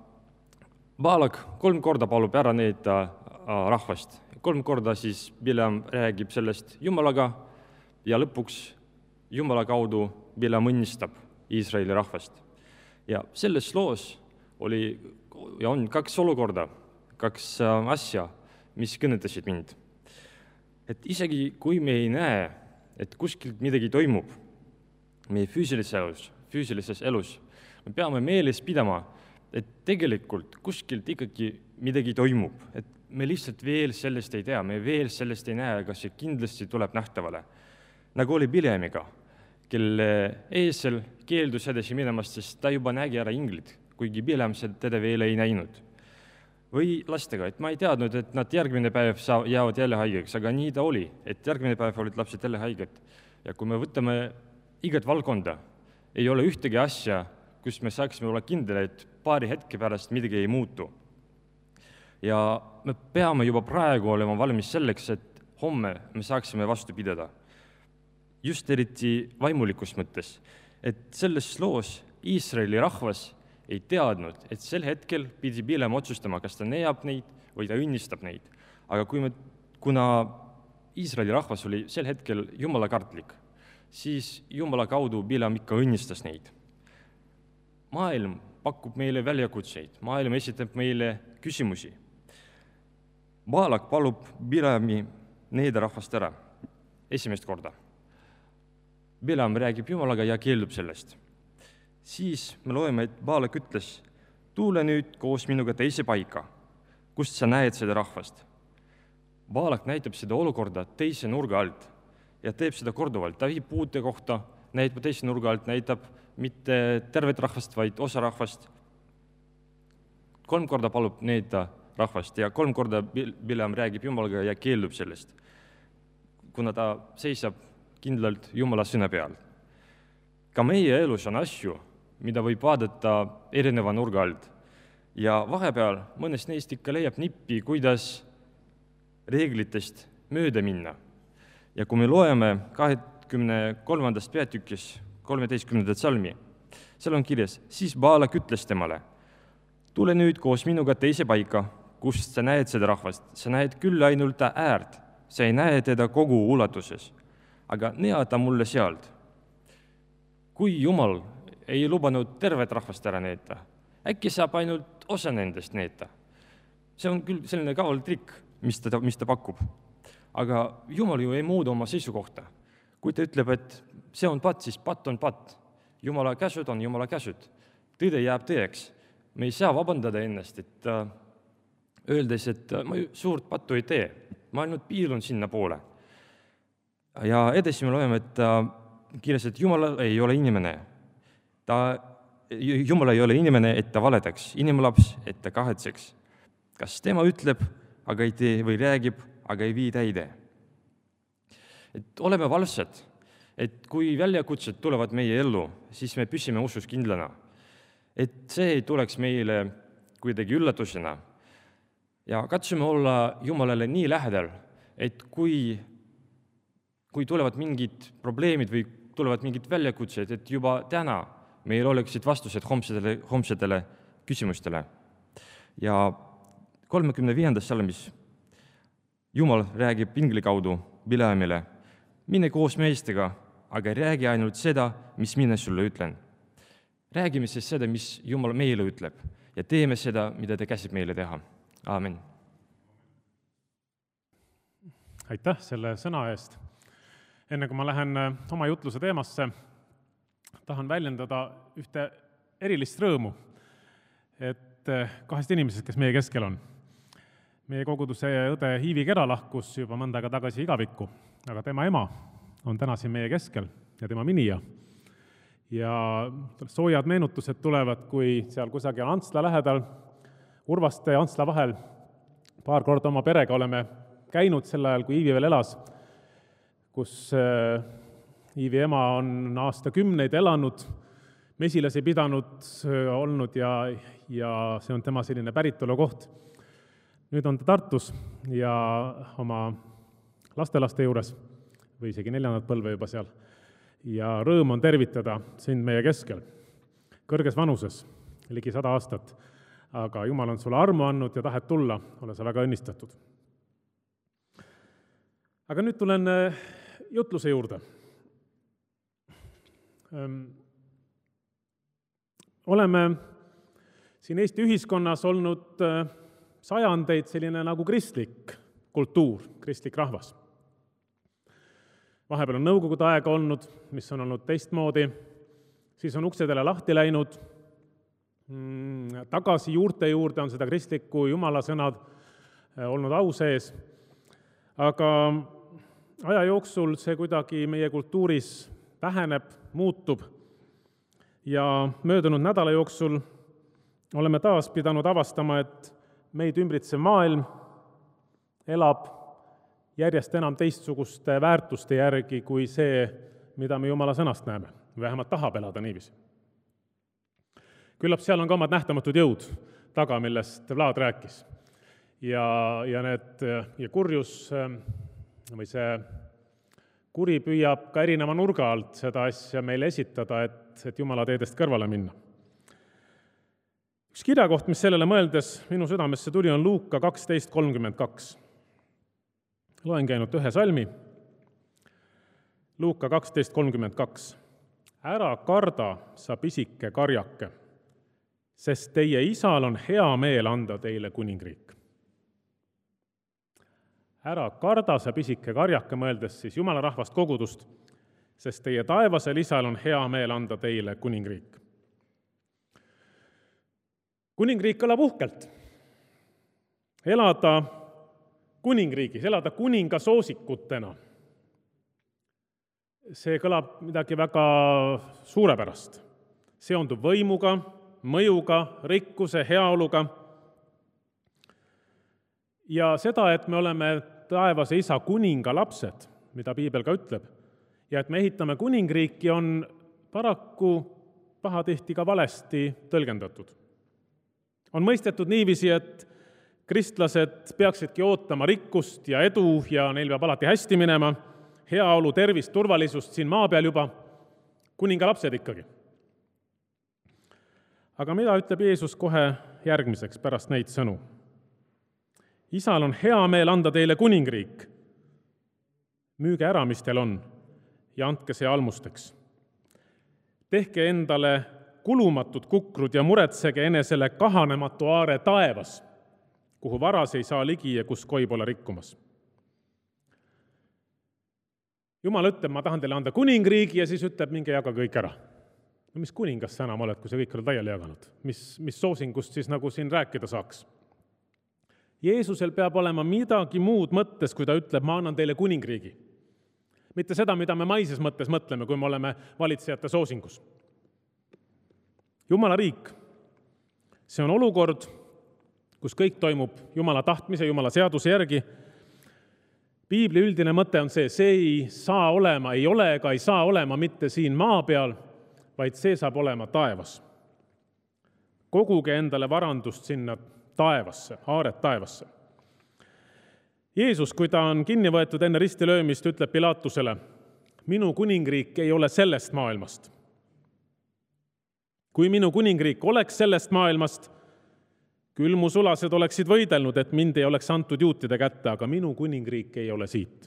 Baalak kolm korda palub ära need rahvast. Kolm korda siis Bileam räägib sellest Jumalaga ja lõpuks Jumala kaudu Bileam õnnistab Iisraeli rahvast. Ja selles loos oli ja on kaks olukorda, kaks asja, mis kõnetasid mind. Et isegi kui me ei näe, et kuskilt midagi toimub meie füüsilises elus, füüsilises elus, me peame meeles pidama, et tegelikult kuskilt ikkagi midagi toimub, et me lihtsalt veel sellest ei tea, me veel sellest ei näe, aga see kindlasti tuleb nähtavale. Nagu oli Bileamiga, kelle eesel keeldus edasi minemast, sest ta juba nägi ära inglid, kuigi Bileam teda veel ei näinud. Või lastega, et ma ei teadnud, et nad järgmine päev jäävad jälle haigeks, aga nii ta oli, et järgmine päev olid lapsed jälle haiged. Ja kui me võtame igat valdkonda, ei ole ühtegi asja, kus me saaksime olla kindel, et paari hetke pärast midagi ei muutu. Ja me peame juba praegu olema valmis selleks, et homme me saaksime vastu pidada. Just eriti vaimulikus mõttes, et selles loos Iisraeli rahvas ei teadnud, et sel hetkel pidi Bileam otsustama, kas ta neab neid või ta õnnistab neid. Aga kui me, kuna Iisraeli rahvas oli sel hetkel Jumala kartlik, siis Jumala kaudu Bileam ikka õnnistas neid. Maailm pakub meile väljakutseid, maailm esitab meile küsimusi. Baalak palub Bileami needa rahvast ära esimest korda. Bileam räägib Jumalaga ja keeldub sellest. Siis me loeme, et Baalak ütles, tule nüüd koos minuga teise paika, kust sa näed seda rahvast. Baalak näitab seda olukorda teise nurga alt ja teeb seda korduvalt. Ta viib puute kohta, näitab teise nurga alt, näitab mitte tervet rahvast, vaid osa rahvast. Kolm korda palub needa rahvast ja kolm korda Bileam räägib Jumalaga ja keeldub sellest, kuna ta seisab kindlalt Jumala sõna peal. Ka meie elus on asju, mida võib vaadata erineva nurga alt. Ja vahepeal mõnest neist ikka leiab nippi, kuidas reeglitest mööda minna. Ja kui me loeme kahekümne kolmandast peatükis kolmeteistkümnendat salmi, seal on kirjas, siis Baalak ütles temale, tule nüüd koos minuga teise paika, kust sa näed seda rahvast. Sa näed küll ainult ta äärt, sa ei näe teda kogu ulatuses. Aga neata mulle sealt. Kui Jumal ei lubanud tervet rahvast ära neeta, äkki saab ainult osa nendest neeta. See on küll selline kaval trikk, mis ta, mis ta pakub. Aga Jumal ju ei muuda oma seisukohta. Kui ta ütleb, et see on patt, siis patt on patt. Jumala käsud on Jumala käsud. Tõde jääb tõeks. Me ei saa vabandada ennast, et äh, öeldes, et ma suurt pattu ei tee. Ma ainult piilun sinna poole. Ja edasi me loeme, et äh, kirjas, et Jumal ei ole inimene. Ta, Jumal ei ole inimene, et ta valedaks. Inimlaps, et ta kahetseks. Kas tema ütleb aga ei tee, või räägib, aga ei vii täide. Et oleme valvsad, et kui väljakutsed tulevad meie ellu, siis me püsime usus kindlana. Et see ei tuleks meile kuidagi üllatusena. Ja katsume olla Jumalale nii lähedal, et kui, kui tulevad mingid probleemid või tulevad mingid väljakutsed, et juba täna meil oleksid vastused homsetele, homsetele küsimustele. Ja kolmekümne viiendas salmis Jumal räägib ingli kaudu Bileamile, mine koos meestega, aga räägi ainult seda, mis mina sulle ütlen. Räägime siis seda, mis Jumal meile ütleb ja teeme seda, mida ta käsib meile teha. Aamen. Aitäh selle sõna eest. Enne kui ma lähen oma jutluse teemasse, tahan väljendada ühte erilist rõõmu, et kahest inimesest, kes meie keskel on. Meie koguduse õde Hiivi Kera lahkus juba mõnda aega tagasi igavikku, aga tema ema on täna siin meie keskel ja tema minija. Ja soojad meenutused tulevad, kui seal kusagil Antsla lähedal, Urvaste ja Antsla vahel paar korda oma perega oleme käinud sel ajal, kui Hiivi veel elas, kus Hiivi ema on aastakümneid elanud, mesilasi pidanud olnud ja, ja see on tema selline päritolu koht. Nüüd on ta Tartus ja oma lastelaste juures või isegi neljandat põlve juba seal. Ja rõõm on tervitada sind meie keskel, kõrges vanuses, ligi sada aastat, aga Jumal on sulle armu andnud ja tahet tulla, ole sa väga õnnistatud. Aga nüüd tulen jutluse juurde. Oleme siin Eesti ühiskonnas olnud sajandeid selline nagu kristlik kultuur, kristlik rahvas. Vahepeal on nõukogude aega olnud, mis on olnud teistmoodi, siis on uksedele lahti läinud, tagasi juurte juurde on seda kristlikku jumala sõnad olnud au sees, aga aja jooksul see kuidagi meie kultuuris väheneb, muutub ja möödunud nädala jooksul oleme taas pidanud avastama, et meid ümbritsev maailm elab järjest enam teistsuguste väärtuste järgi kui see, mida me Jumala sõnast näeme. Vähemalt tahab elada niiviisi. Küllap seal on ka omad nähtamatud jõud taga, millest Vlaad rääkis. Ja, ja, need, ja kurjus või see kuri püüab ka erineva nurga alt seda asja meile esitada, et, et Jumala teedest kõrvale minna. Üks kirjakoht, mis sellele mõeldes minu südamesse tuli, on Luuka kaksteist kolmkümmend kaks. Loengi ainult ühe salmi. Luuka kaksteist kolmkümmend kaks. Ära karda, sa pisike karjake, sest teie isal on hea meel anda teile kuningriik. Ära karda, sa pisike karjake, mõeldes siis Jumala rahvast kogudust, sest teie taevasel isal on hea meel anda teile kuningriik. Kuningriik kõlab uhkelt. Elada kuningriigis, elada kuninga soosikutena. See kõlab midagi väga suurepärast. Seondub võimuga, mõjuga, rikkuse, heaoluga. Ja seda, et me oleme taevase isa kuninga lapsed, mida piibel ka ütleb, ja et me ehitame kuningriiki, on paraku pahatihti ka valesti tõlgendatud. On mõistetud niiviisi, et kristlased peaksidki ootama rikkust ja edu ja neil peab alati hästi minema, heaolu, tervist, turvalisust siin maa peal juba, kuninga lapsed ikkagi. Aga mida ütleb Jeesus kohe järgmiseks pärast neid sõnu? Isal on hea meel anda teile kuningriik. Müüge ära, mis teil on, ja andke see almusteks. Tehke endale kulumatud kukrud ja muretsege enesele kahanematu aare taevas, kuhu varas ei saa ligi ja kus koi pole rikkumas. Jumal ütleb, ma tahan teile anda kuningriigi ja siis ütleb, minge jaga kõik ära. No mis kuningas sa enam oled, kui sa kõik oled laiali jaganud? Mis, mis soosingust siis nagu siin rääkida saaks? Jeesusel peab olema midagi muud mõttes, kui ta ütleb, ma annan teile kuningriigi. Mitte seda, mida me maises mõttes mõtleme, kui me oleme valitsejate soosingus. Jumala riik, see on olukord, kus kõik toimub Jumala tahtmise, Jumala seaduse järgi. Piibli üldine mõte on see, see ei saa olema, ei ole ega ei saa olema mitte siin maa peal, vaid see saab olema taevas. Koguge endale varandust sinna taevasse, haaret taevasse. Jeesus, kui ta on kinni võetud enne ristilöömist, ütleb Pilatusele, minu kuningriik ei ole sellest maailmast. Kui minu kuningriik oleks sellest maailmast, küll mu sulased oleksid võidelnud, et mind ei oleks antud juutide kätte, aga minu kuningriik ei ole siit.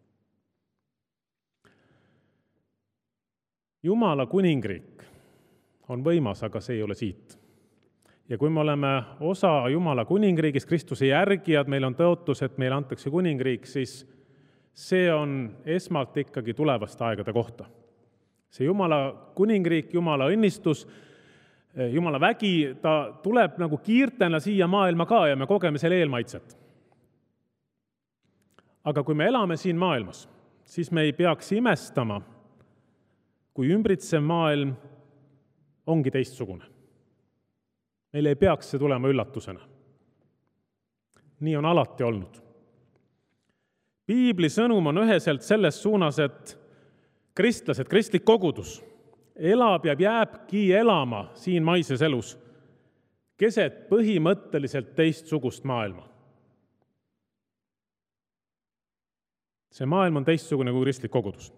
Jumala kuningriik on võimas, aga see ei ole siit. Ja kui me oleme osa Jumala kuningriigis, Kristuse järgijad, meil on tõotus, et meile antakse kuningriik, siis see on esmalt ikkagi tulevaste aegade kohta. See Jumala kuningriik, Jumala õnnistus, Jumala vägi, ta tuleb nagu kiirtena siia maailma ka ja me kogeme selle eelmaitset. Aga kui me elame siin maailmas, siis me ei peaks imestama, kui ümbritsev maailm ongi teistsugune. Meil ei peaks see tulema üllatusena. Nii on alati olnud. Piibli sõnum on üheselt selles suunas, et kristlased, kristlik kogudus elab ja jääbki elama siin maises elus keset põhimõtteliselt teistsugust maailma. See maailm on teistsugune kui kristlik kogudus.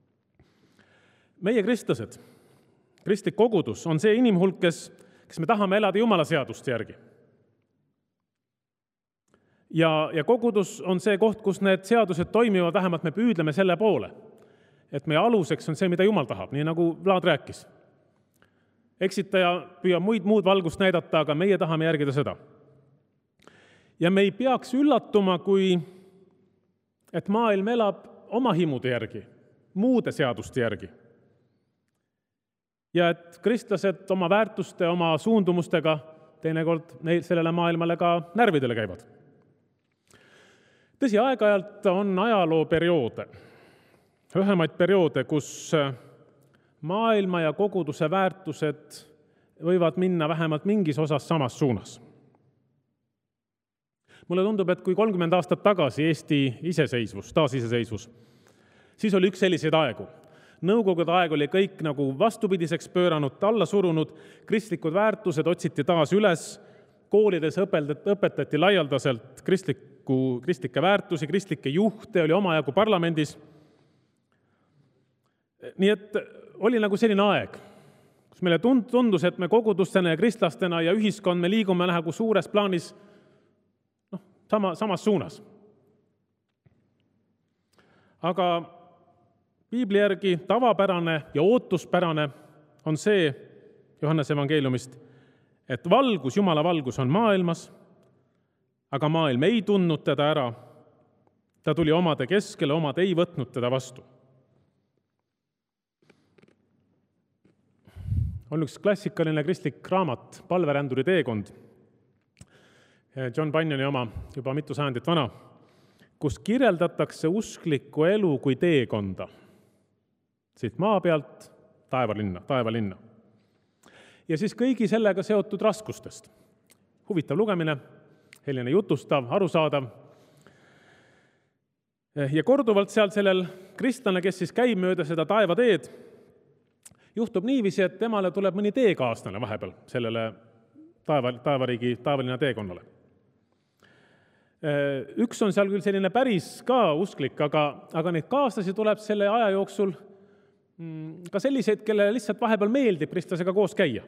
Meie kristlased, kristlik kogudus on see inimhulk, kes, kes me tahame elada Jumala seaduste järgi. Ja, ja kogudus on see koht, kus need seadused toimivad, vähemalt me püüdleme selle poole, et meie aluseks on see, mida Jumal tahab, nii nagu Vlad rääkis. Eksitaja püüab muid, muud valgust näidata, aga meie tahame järgida seda. Ja me ei peaks üllatuma, kui et maailm elab oma himude järgi, muude seaduste järgi. Ja et kristlased oma väärtuste, oma suundumustega teinekord neil sellele maailmale ka närvidele käivad. Tõsi, aeg-ajalt on ajaloo perioode, lühemaid perioode, kus maailma ja koguduse väärtused võivad minna vähemalt mingis osas samas suunas. Mulle tundub, et kui kolmkümmend aastat tagasi Eesti iseseisvus, taasiseseisvus, siis oli üks selliseid aegu. Nõukogude aeg oli kõik nagu vastupidiseks pööranud, alla surunud, kristlikud väärtused otsiti taas üles, koolides õpetati laialdaselt kristliku, kristlikke väärtusi, kristlikke juhte, oli omajagu parlamendis. Nii et oli nagu selline aeg, kus meile tundus, et me kogudustena ja kristlastena ja ühiskond me liigume nagu suures plaanis noh, sama, samas suunas. Aga Piibli järgi tavapärane ja ootuspärane on see Johannese evangeeliumist, et valgus, Jumala valgus on maailmas, aga maailm ei tundnud teda ära. Ta tuli omade keskele, omad ei võtnud teda vastu. On üks klassikaline kristlik raamat, Palveränduri teekond, John Bunyani oma, juba mitu sajandit vana, kus kirjeldatakse usklikku elu kui teekonda. Siit maa pealt taevalinna, taevalinna. Ja siis kõigi sellega seotud raskustest. Huvitav lugemine, selline jutustav, arusaadav. Ja korduvalt seal sellel kristlane, kes siis käib mööda seda taevateed, juhtub niiviisi, et temale tuleb mõni teekaaslane vahepeal sellele taeva, taevariigi, taevalinna teekonnale. Üks on seal küll selline päris ka usklik, aga, aga neid kaaslasi tuleb selle aja jooksul ka selliseid, kelle lihtsalt vahepeal meeldib kristlasega koos käia.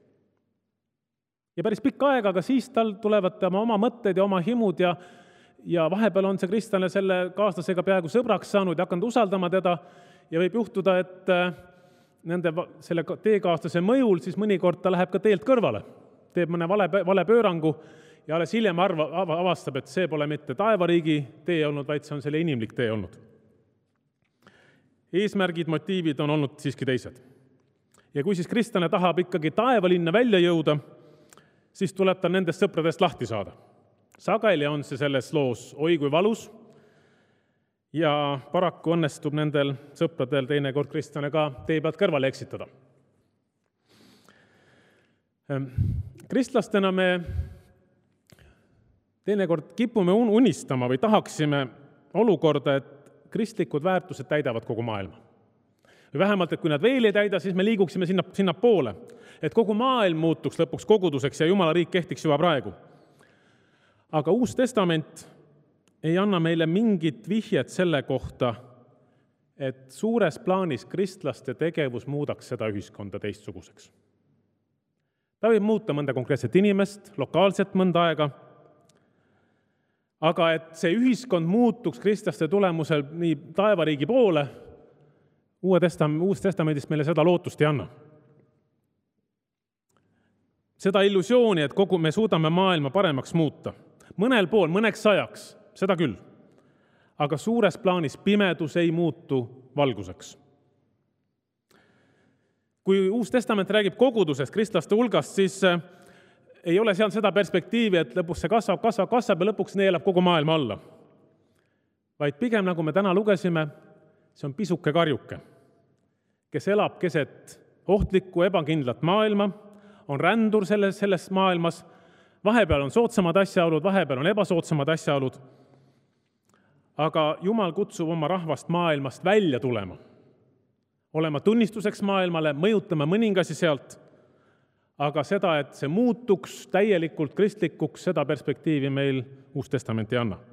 Ja päris pikka aega, aga siis tal tulevad tema oma mõtted ja oma himud ja, ja vahepeal on see kristlane selle kaaslasega peaaegu sõbraks saanud ja hakanud usaldama teda ja võib juhtuda, et nende selle teekaaslase mõjul siis mõnikord ta läheb ka teelt kõrvale, teeb mõne vale, vale pöörangu ja alles hiljem arva, avastab, et see pole mitte taevariigi tee olnud, vaid see on selle inimlik tee olnud. Eesmärgid, motiivid on olnud siiski teised. Ja kui siis kristlane tahab ikkagi taevalinna välja jõuda, siis tuleb ta nendest sõpradest lahti saada. Sageli on see selles loos oi kui valus ja paraku õnnestub nendel sõpradel teinekord kristlane ka tee pealt kõrvale eksitada. Kristlastena me teinekord kipume unistama või tahaksime olukorda, et kristlikud väärtused täidavad kogu maailma. Või vähemalt, et kui nad veel ei täida, siis me liiguksime sinna, sinna poole, et kogu maailm muutuks lõpuks koguduseks ja Jumala riik kehtiks juba praegu. Aga Uus Testament ei anna meile mingit vihjet selle kohta, et suures plaanis kristlaste tegevus muudaks seda ühiskonda teistsuguseks. Ta võib muuta mõnda konkreetset inimest, lokaalselt mõnda aega, aga et see ühiskond muutuks kristlaste tulemusel nii taevariigi poole, Uue testam- Uus Testamendist meile seda lootust ei anna. Seda illusiooni, et kogu me suudame maailma paremaks muuta. Mõnel pool, mõneks ajaks, seda küll. Aga suures plaanis pimedus ei muutu valguseks. Kui Uus Testament räägib kogudusest, kristlaste hulgast, siis ei ole seal seda perspektiivi, et lõpuks see kasvab, kasvab, kasvab ja lõpuks neelab kogu maailma alla. Vaid pigem, nagu me täna lugesime, see on pisuke karjuke, kes elab keset ohtlikku, ebakindlat maailma, on rändur selles, selles maailmas, vahepeal on soodsamad asjaolud, vahepeal on ebasoodsamad asjaolud, aga Jumal kutsub oma rahvast maailmast välja tulema, olema tunnistuseks maailmale, mõjutama mõningasi sealt, aga seda, et see muutuks täielikult kristlikuks, seda perspektiivi meil Uus Testament ei anna.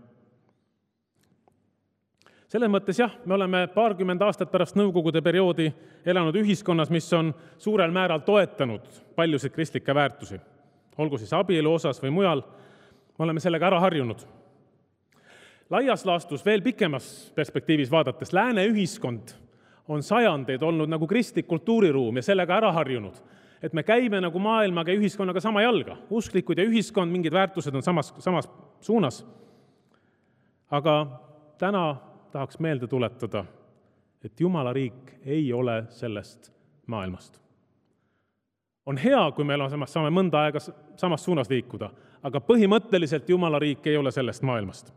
Selles mõttes jah, me oleme paarkümmend aastat pärast nõukogude perioodi elanud ühiskonnas, mis on suurel määral toetanud paljusid kristlikke väärtusi, olgu siis abielu osas või mujal, me oleme sellega ära harjunud. Laias laastus veel pikemas perspektiivis vaadates, lääne ühiskond on sajandeid olnud nagu kristlik kultuuriruum ja sellega ära harjunud, et me käime nagu maailmaga ja ühiskonnaga sama jalga. Usklikud ja ühiskond, mingid väärtused on samas, samas suunas. Aga täna tahaks meelde tuletada, et Jumala riik ei ole sellest maailmast. On hea, kui meil on samas, saame mõnda aega samas suunas liikuda, aga põhimõtteliselt Jumala riik ei ole sellest maailmast.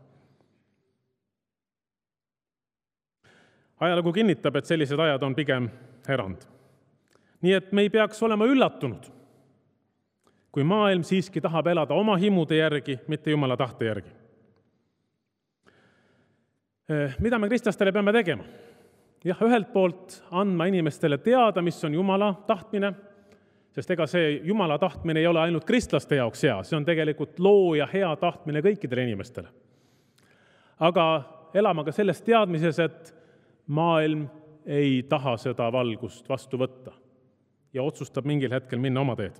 Ajalugu kinnitab, et sellised ajad on pigem erand. Nii et me ei peaks olema üllatunud, kui maailm siiski tahab elada oma himude järgi, mitte Jumala tahte järgi. Mida me kristlastele peame tegema? Jah, ühelt poolt andma inimestele teada, mis on Jumala tahtmine, sest ega see Jumala tahtmine ei ole ainult kristlaste jaoks hea, see on tegelikult looja hea tahtmine kõikidele inimestele. Aga elama ka selles teadmises, et maailm ei taha seda valgust vastu võtta ja otsustab mingil hetkel minna oma teed.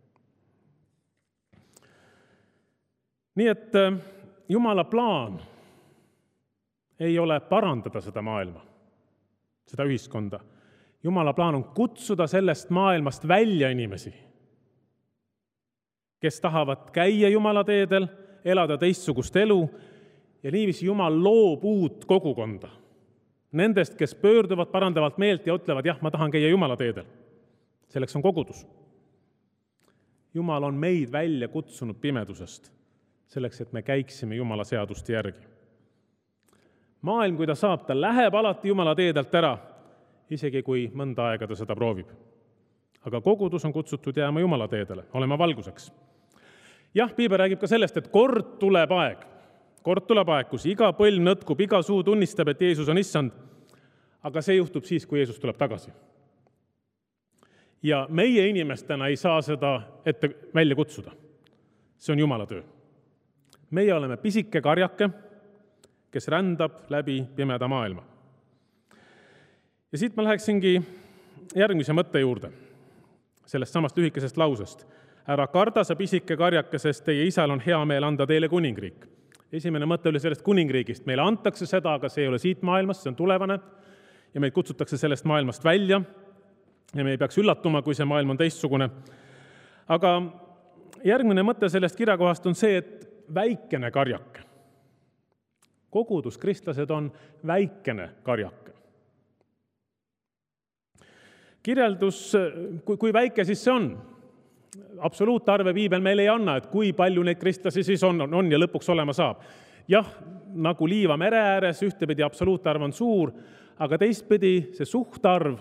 Nii et Jumala plaan ei ole parandada seda maailma, seda ühiskonda. Jumala plaan on kutsuda sellest maailmast välja inimesi, kes tahavad käia Jumala teedel, elada teistsugust elu ja niiviisi Jumal loob uut kogukonda. Nendest, kes pöörduvad parandavalt meelt ja ütlevad, jah, ma tahan käia Jumala teedel. Selleks on kogudus. Jumal on meid välja kutsunud pimedusest, selleks, et me käiksime Jumala seaduste järgi. Maailm, kui ta saab, ta läheb alati Jumala teedelt ära, isegi kui mõnda aega ta seda proovib. Aga kogudus on kutsutud jääma Jumala teedele, olema valguseks. Jah, Piibel räägib ka sellest, et kord tuleb aeg. Kord tuleb aeg, kus iga põlv nõtkub, iga suu tunnistab, et Jeesus on issand, aga see juhtub siis, kui Jeesus tuleb tagasi. Ja meie inimestena ei saa seda ette välja kutsuda. See on Jumala töö. Meie oleme pisike karjake, kes rändab läbi pimeda maailma. Ja siit ma läheksingi järgmise mõtte juurde, sellest samast lühikesest lausest. Ära karda sa pisike karjake, sest teie isal on hea meel anda teile kuningriik. Esimene mõte oli sellest kuningriigist. Meile antakse seda, aga see ei ole siit maailmast, see on tulevane ja meid kutsutakse sellest maailmast välja ja me ei peaks üllatuma, kui see maailm on teistsugune. Aga järgmine mõte sellest kirjakohast on see, et väikene karjake. Kogudus, kristlased on väikene karjake. Kirjeldus, kui, kui väike siis see on? Absoluutarve Piibel meil ei anna, et kui palju neid kristlasi siis on, on ja lõpuks olema saab. Jah, nagu liiva mere ääres, ühtepidi absoluutarv on suur, aga teistpidi see suhtarv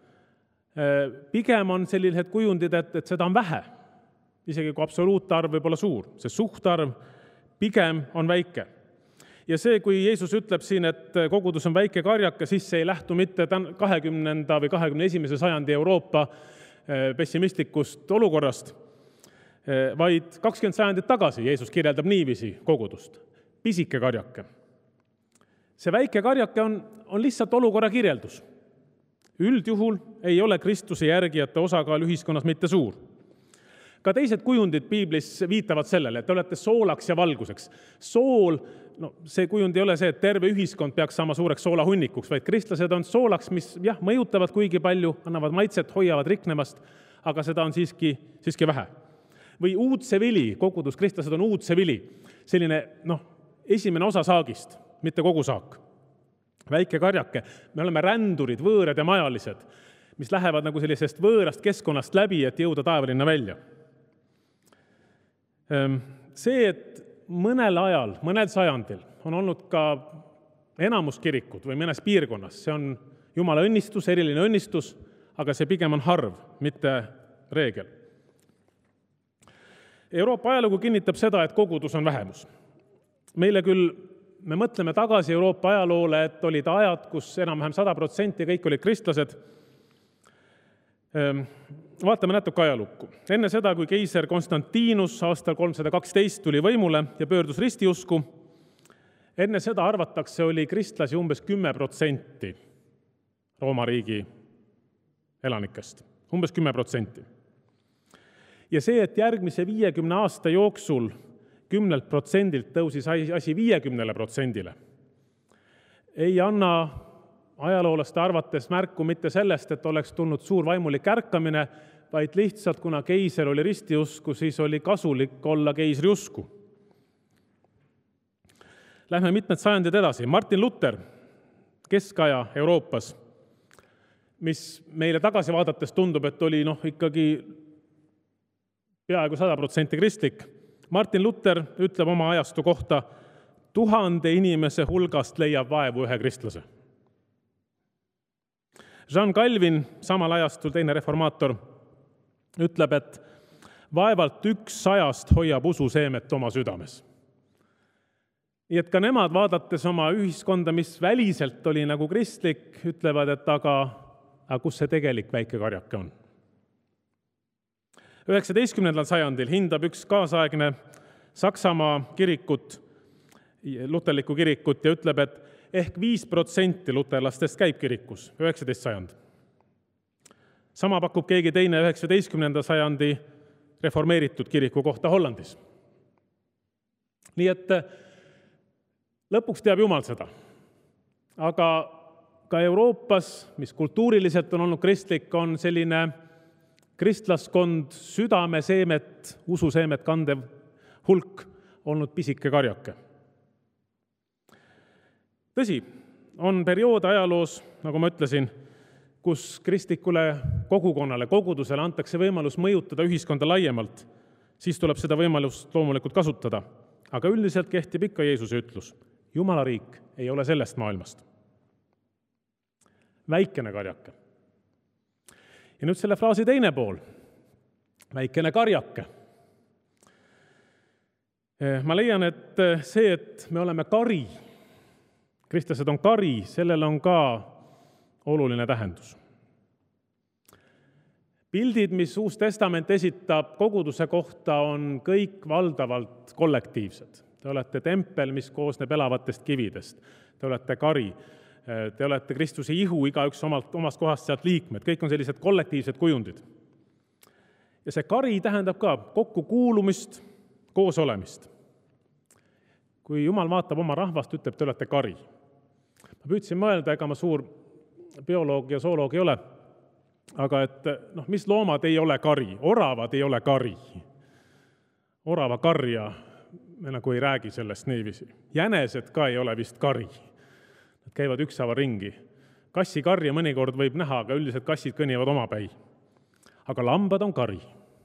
pigem on sellised kujundid, et, et seda on vähe. Isegi kui absoluutarv võib olla suur. See suhtarv pigem on väike. Ja see, kui Jeesus ütleb siin, et kogudus on väike karjaka, siis see ei lähtu mitte kahekümnenda või kahekümne esimese sajandi Euroopa pessimistlikust olukorrast, vaid kakskümmend sajandit tagasi Jeesus kirjeldab niiviisi kogudust. Pisike karjake. See väike karjake on, on lihtsalt olukorra kirjeldus. Üldjuhul ei ole Kristuse järgijate osakaal ühiskonnas mitte suur. Ka teised kujundid piiblis viitavad sellele, et te olete soolaks ja valguseks. Sool, no see kujund ei ole see, et terve ühiskond peaks saama suureks soolahunnikuks, vaid kristlased on soolaks, mis jah, mõjutavad kuigi palju, annavad maitset, hoiavad riknemast, aga seda on siiski, siiski vähe. Või uudse vili, kogudus, kristlased on uudse vili, selline noh, esimene osa saagist, mitte kogu saak. Väike karjake, me oleme rändurid, võõrad ja majalised, mis lähevad nagu sellisest võõrast keskkonnast läbi, et jõuda taevalinna välja. See, et mõnel ajal, mõnel sajandil on olnud ka enamus kirikud või mõnes piirkonnas, see on Jumala õnnistus, eriline õnnistus, aga see pigem on harv, mitte reegel. Euroopa ajalugu kinnitab seda, et kogudus on vähemus. Meile küll, me mõtleme tagasi Euroopa ajaloole, et olid ajad, kus enam-vähem sada protsenti kõik olid kristlased. Vaatame natuke ajalukku. Enne seda, kui keiser Konstantinus aastal kolmsada kaksteist tuli võimule ja pöördus ristiusku, enne seda arvatakse oli kristlasi umbes kümme protsenti Rooma riigi elanikest. Umbes kümme protsenti. Ja see, et järgmise viiekümne aasta jooksul kümnelt protsendilt tõusis asi viiekümnele protsendile, ei anna ajaloolaste arvates märku mitte sellest, et oleks tulnud suur vaimulik ärkamine, vaid lihtsalt, kuna keiser oli ristiusku, siis oli kasulik olla keisri usku. Lähme mitmed sajandid edasi. Martin Luther, keskaja Euroopas, mis meile tagasi vaadates tundub, et oli noh, ikkagi peaaegu sada protsenti kristlik. Martin Luther ütleb oma ajastu kohta, tuhande inimese hulgast leiab vaevu ühe kristlase. Jean Calvin, samal ajastul teine reformaator, ütleb, et vaevalt üks sajast hoiab ususeemet oma südames. Nii et ka nemad, vaadates oma ühiskonda, mis väliselt oli nagu kristlik, ütlevad, et aga, aga kus see tegelik väike karjake on. üheksateistkümnendal sajandil hindab üks kaasaegne Saksamaa kirikut, luterlikku kirikut ja ütleb, et ehk viis protsenti luterlastest käib kirikus, üheksateist sajand. Sama pakub keegi teine üheksateistkümnenda sajandi reformeeritud kiriku kohta Hollandis. Nii et lõpuks teab Jumal seda. Aga ka Euroopas, mis kultuuriliselt on olnud kristlik, on selline kristlaskond südameseemet, ususeemet kandev hulk olnud pisike karjake. Tõsi, on periood ajaloos, nagu ma ütlesin, kus kristlikule kogukonnale, kogudusele antakse võimalus mõjutada ühiskonda laiemalt, siis tuleb seda võimalust loomulikult kasutada. Aga üldiselt kehtib ikka Jeesuse ütlus. Jumala riik ei ole sellest maailmast. Väikene karjake. Ja nüüd selle fraasi teine pool. Väikene karjake. Ma leian, et see, et me oleme kari, kristlased on kari, sellel on ka oluline tähendus. Pildid, mis Uus Testament esitab koguduse kohta, on kõik valdavalt kollektiivsed. Te olete tempel, mis koosneb elavatest kividest. Te olete kari. Te olete Kristuse ihu, igaüks omalt, omast kohast sealt liikmed. Kõik on sellised kollektiivsed kujundid. Ja see kari tähendab ka kokku kuulumist, koos olemist. Kui Jumal vaatab oma rahvast, ütleb, te olete kari. Ma püüdsin mõelda, ega ma suur bioloog ja zooloog ei ole, aga et noh, mis loomad ei ole kari? Oravad ei ole kari. Orava karja, me nagu ei räägi sellest niiviisi. Jänesed ka ei ole vist kari. Nad käivad ükshaaval ringi. Kassi karja mõnikord võib näha, aga üldiselt kassid kõnnivad omapäi. Aga lambad on kari.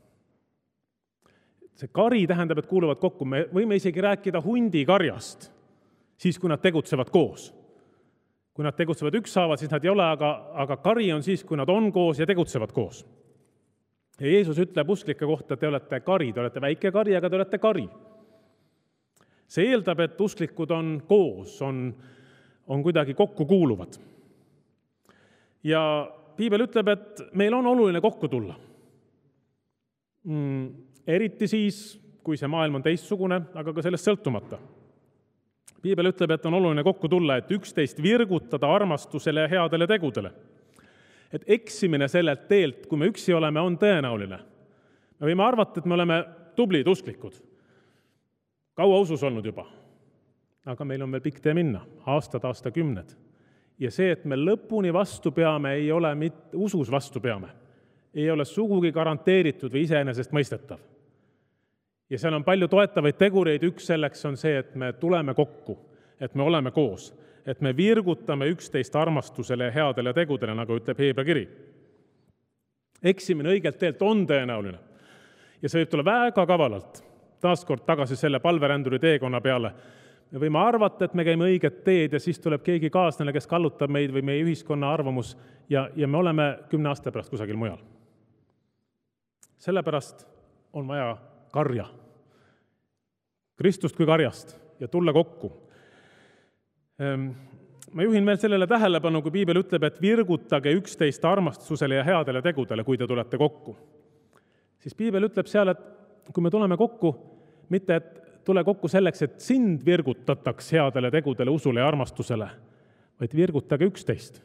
See kari tähendab, et kuuluvad kokku. Me võime isegi rääkida hundi karjast, siis kui nad tegutsevad koos. Kui nad tegutsevad ükshaaval, siis nad ei ole, aga, aga kari on siis, kui nad on koos ja tegutsevad koos. Ja Jeesus ütleb usklike kohta, te olete kari, te olete väike kari, aga te olete kari. see eeldab, et usklikud on koos, on, on kuidagi kokku kuuluvad. Ja piibel ütleb, et meil on oluline kokku tulla. Mm, eriti siis, kui see maailm on teistsugune, aga ka sellest sõltumata. Piibel ütleb, et on oluline kokku tulla, et üksteist virgutada armastusele ja headele tegudele. Et eksimine sellelt teelt, kui me üksi oleme, on tõenäoline. Me võime arvata, et me oleme tublid usklikud. Kaua usus olnud juba. Aga meil on veel pikk tee minna, aastad, aastakümned. Ja see, et me lõpuni vastu peame, ei ole mitte, usus vastu peame, ei ole sugugi garanteeritud või iseenesest mõistetav. Ja seal on palju toetavaid tegureid, üks selleks on see, et me tuleme kokku, et me oleme koos, et me virgutame üksteist armastusele ja headele tegudele, nagu ütleb Heebra kiri. Eksimine õigelt teelt on tõenäoline. Ja see võib tulla väga kavalalt, taaskord tagasi selle palveränduri teekonna peale. Me võime arvata, et me käime õiget teed ja siis tuleb keegi kaasnele, kes kallutab meid või meie ühiskonna arvamus ja, ja me oleme kümne aasta pärast kusagil mujal. Sellepärast on vaja karja. Kristust kui karjast ja tulla kokku. Ma juhin veel sellele tähelepanu, kui piibel ütleb, et virgutage üksteist armastusele ja headele tegudele, kui te tulete kokku. Siis piibel ütleb seal, et kui me tuleme kokku, mitte et tule kokku selleks, et sind virgutataks headele tegudele, usule ja armastusele, vaid virgutage üksteist.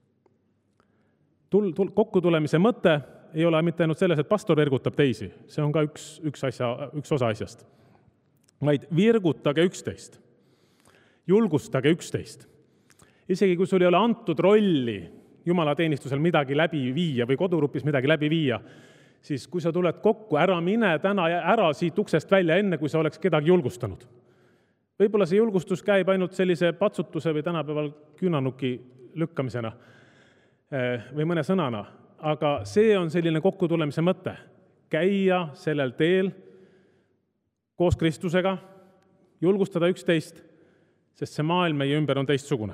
Tul, tul, kokku tulemise mõte ei ole mitte ainult selles, et pastor virgutab teisi, see on ka üks, üks, asja, üks osa asjast, vaid virgutage üksteist, julgustage üksteist. Isegi kui sul ei ole antud rolli jumalateenistusel midagi läbi viia või kodurupis midagi läbi viia, siis kui sa tuled kokku, ära mine täna ja ära siit uksest välja enne, kui sa oleks kedagi julgustanud. Võib-olla see julgustus käib ainult sellise patsutuse või tänapäeval küünanuki lükkamisena või mõne sõnana, aga see on selline kokkutulemise mõte. Käia sellel teel koos Kristusega, julgustada üksteist, sest see maailm meie ümber on teistsugune.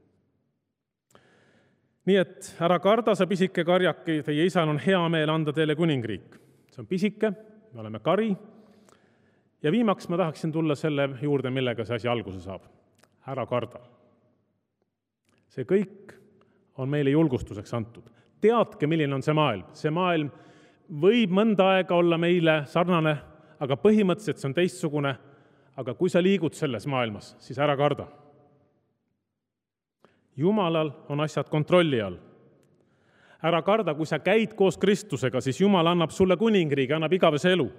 Nii et ära karda sa pisike karjaki, teie isal on hea meel anda teile kuningriik. See on pisike, me oleme kari. Ja viimaks ma tahaksin tulla selle juurde, millega see asi alguse saab. Ära karda. See kõik on meile julgustuseks antud. Teadke, milline on see maailm. See maailm võib mõnda aega olla meile sarnane, aga põhimõtteliselt see on teistsugune, aga kui sa liigud selles maailmas, siis ära karda. Jumalal on asjad kontrolli all. Ära karda, kui sa käid koos Kristusega, siis Jumal annab sulle kuningriigi, annab igavese elu.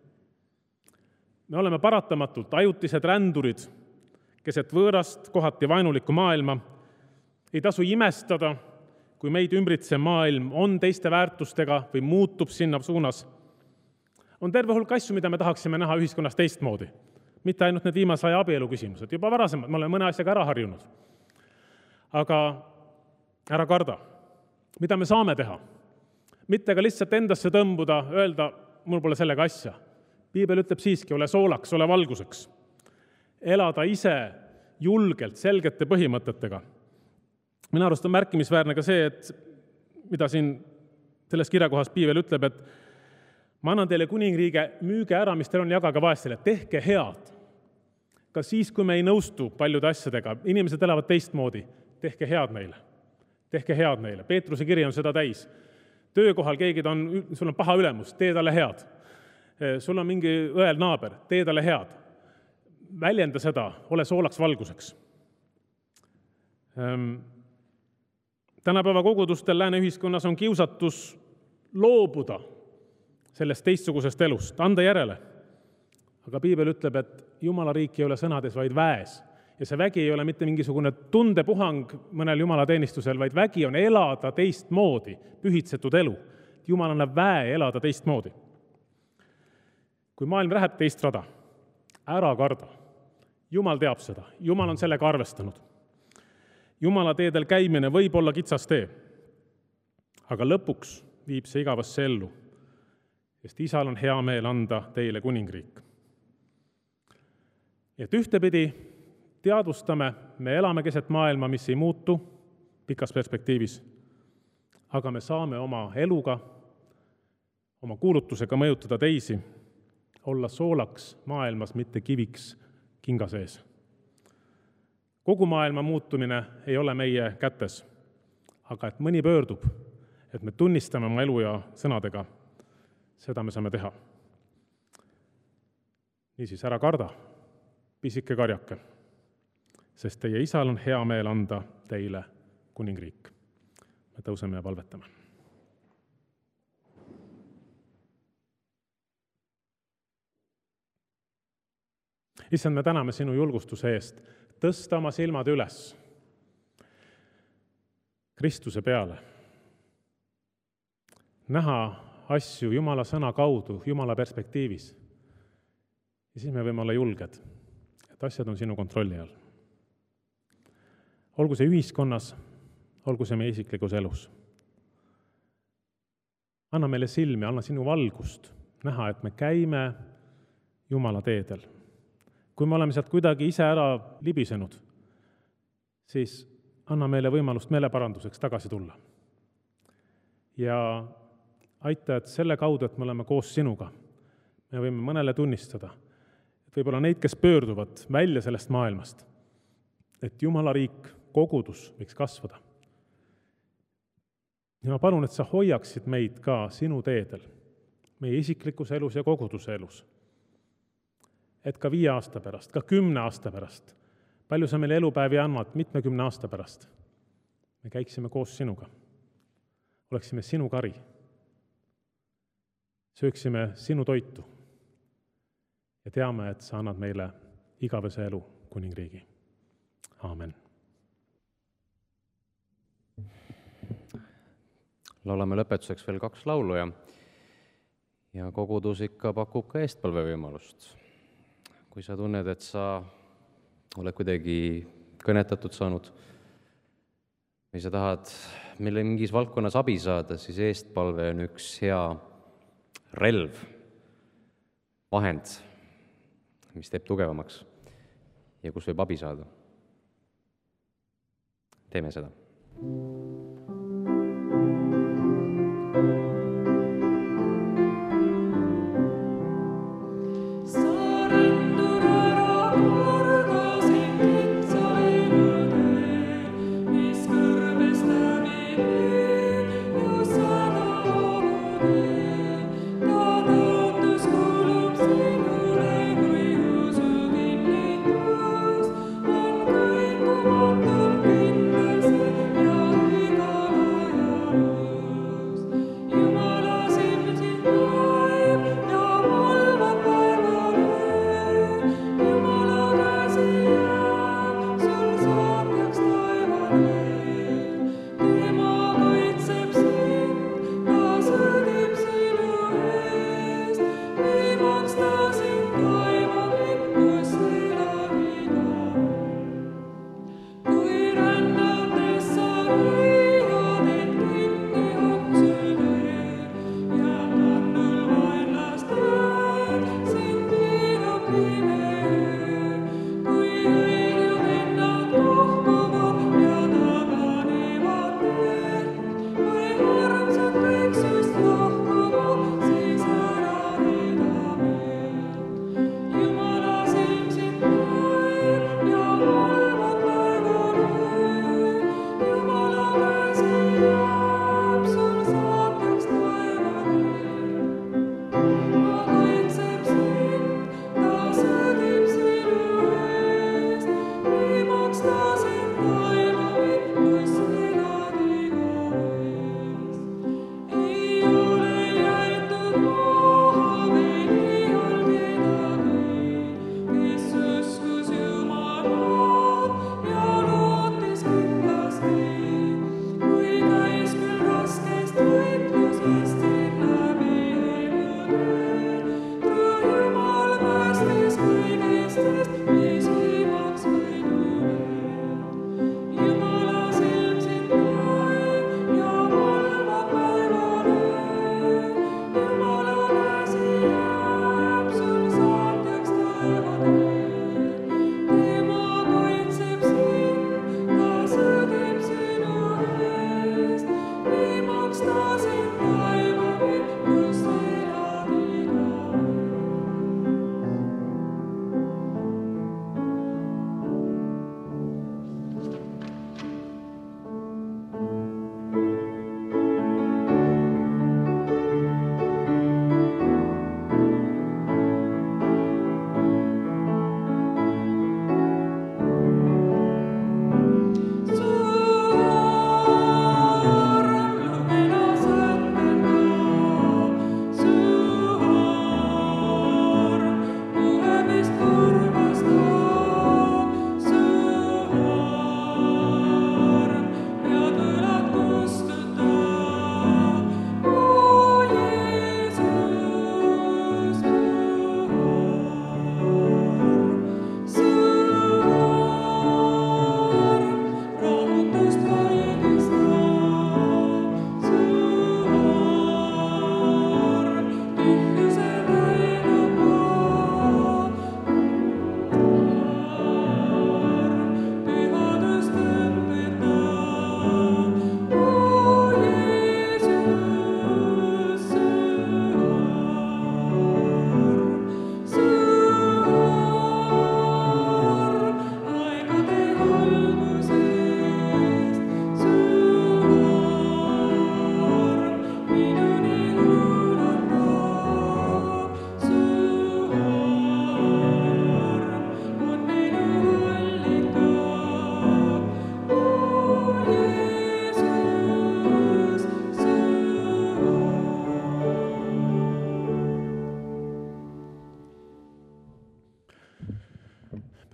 Me oleme paratamatult ajutised rändurid, keset võõrast, kohati vaenulikku maailma. Ei tasu imestada, kui meid ümbritsev maailm on teiste väärtustega või muutub sinna suunas. On terve hulk asju, mida me tahaksime näha ühiskonnas teistmoodi. Mitte ainult need viimase aja abielu küsimused, juba varasemad, me oleme mõne asjaga ära harjunud. Aga ära karda, mida me saame teha. Mitte ka lihtsalt endasse tõmbuda, öelda, mul pole sellega asja. Piibel ütleb siiski, ole soolaks, ole valguseks. Elada ise julgelt, selgete põhimõtetega. Minu arust on märkimisväärne ka see, et mida siin selles kirjakohas piibel ütleb, et ma annan teile kuningriige, müüge ära, mis teil on, jagage vaestele, tehke head. Ka siis, kui me ei nõustu paljude asjadega, inimesed elavad teistmoodi, tehke head neile. Tehke head neile. Peetruse kiri on seda täis. Töökohal keegi on, sul on paha ülemus, tee talle head. Sul on mingi õel naaber, tee talle head. Väljenda seda, ole soolaks valguseks. Tänapäeva kogudustel lääne ühiskonnas on kiusatus loobuda sellest teistsugusest elust, anda järele. Aga piibel ütleb, et Jumala riik ei ole sõnades, vaid väes. Ja see vägi ei ole mitte mingisugune tundepuhang mõnel Jumala teenistusel, vaid vägi on elada teistmoodi, pühitsetud elu. Jumal annab väe elada teistmoodi. Kui maailm läheb teist rada, ära karda. Jumal teab seda, Jumal on sellega arvestanud. Jumala teedel käimine võib olla kitsas tee, aga lõpuks viib see igavasse ellu, sest isal on hea meel anda teile kuningriik. Et ühtepidi teadvustame, me elame keset maailma, mis ei muutu pikas perspektiivis, aga me saame oma eluga, oma kuulutusega mõjutada teisi, olla soolaks maailmas, mitte kiviks kinga sees. Kogu maailma muutumine ei ole meie kätes, aga et mõni pöördub, et me tunnistame oma elu ja sõnadega, seda me saame teha. Niisiis, ära karda, pisike karjake, sest teie isal on hea meel anda teile kuningriik. Me tõuseme ja palvetame. Issand, me täname sinu julgustuse eest tõsta oma silmad üles Kristuse peale, näha asju Jumala sõna kaudu, Jumala perspektiivis. Ja siis me võime olla julged, et asjad on sinu kontrolli all. Olgu see ühiskonnas, olgu see meie isiklikus elus. Anna meile silmi, anna sinu valgust näha, et me käime Jumala teedel. Kui me oleme sealt kuidagi ise ära libisenud, siis anna meile võimalust meeleparanduseks tagasi tulla. Ja aita, et selle kaudu, et me oleme koos sinuga, me võime mõnele tunnistada, et võib-olla neid, kes pöörduvad välja sellest maailmast, et Jumala riik, kogudus võiks kasvada. Ja ma palun, et sa hoiaksid meid ka sinu teedel, meie isiklikus elus ja koguduse elus. Et ka viie aasta pärast, ka kümne aasta pärast, palju sa meile elupäevi annad mitmekümne aasta pärast, me käiksime koos sinuga, oleksime sinu kari, sööksime sinu toitu ja teame, et sa annad meile igavese elu kuningriigi. Aamen. Laulame lõpetuseks veel kaks laulu ja, ja kogudus ikka pakub ka eestpalvevõimalust. Kui sa tunned, et sa oled kuidagi kõnetatud saanud või sa tahad meile mingis valdkonnas abi saada, siis eestpalve on üks hea relv, vahend, mis teeb tugevamaks ja kus võib abi saada. Teeme seda. Ja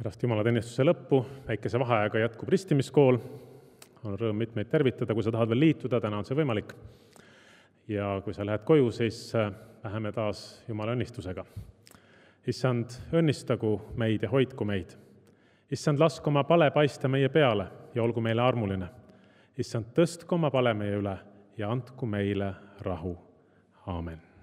pärast jumalateenistuse lõppu väikese vaheajaga jätkub ristimiskool. On rõõm mitmeid tervitada, kui sa tahad veel liituda, täna on see võimalik. Ja kui sa lähed koju, siis läheme taas Jumala õnnistusega. Issand, õnnistagu meid ja hoidku meid. Issand, lasku oma pale paista meie peale ja olgu meile armuline. Issand, tõstku oma pale meie üle ja andku meile rahu. Aamen.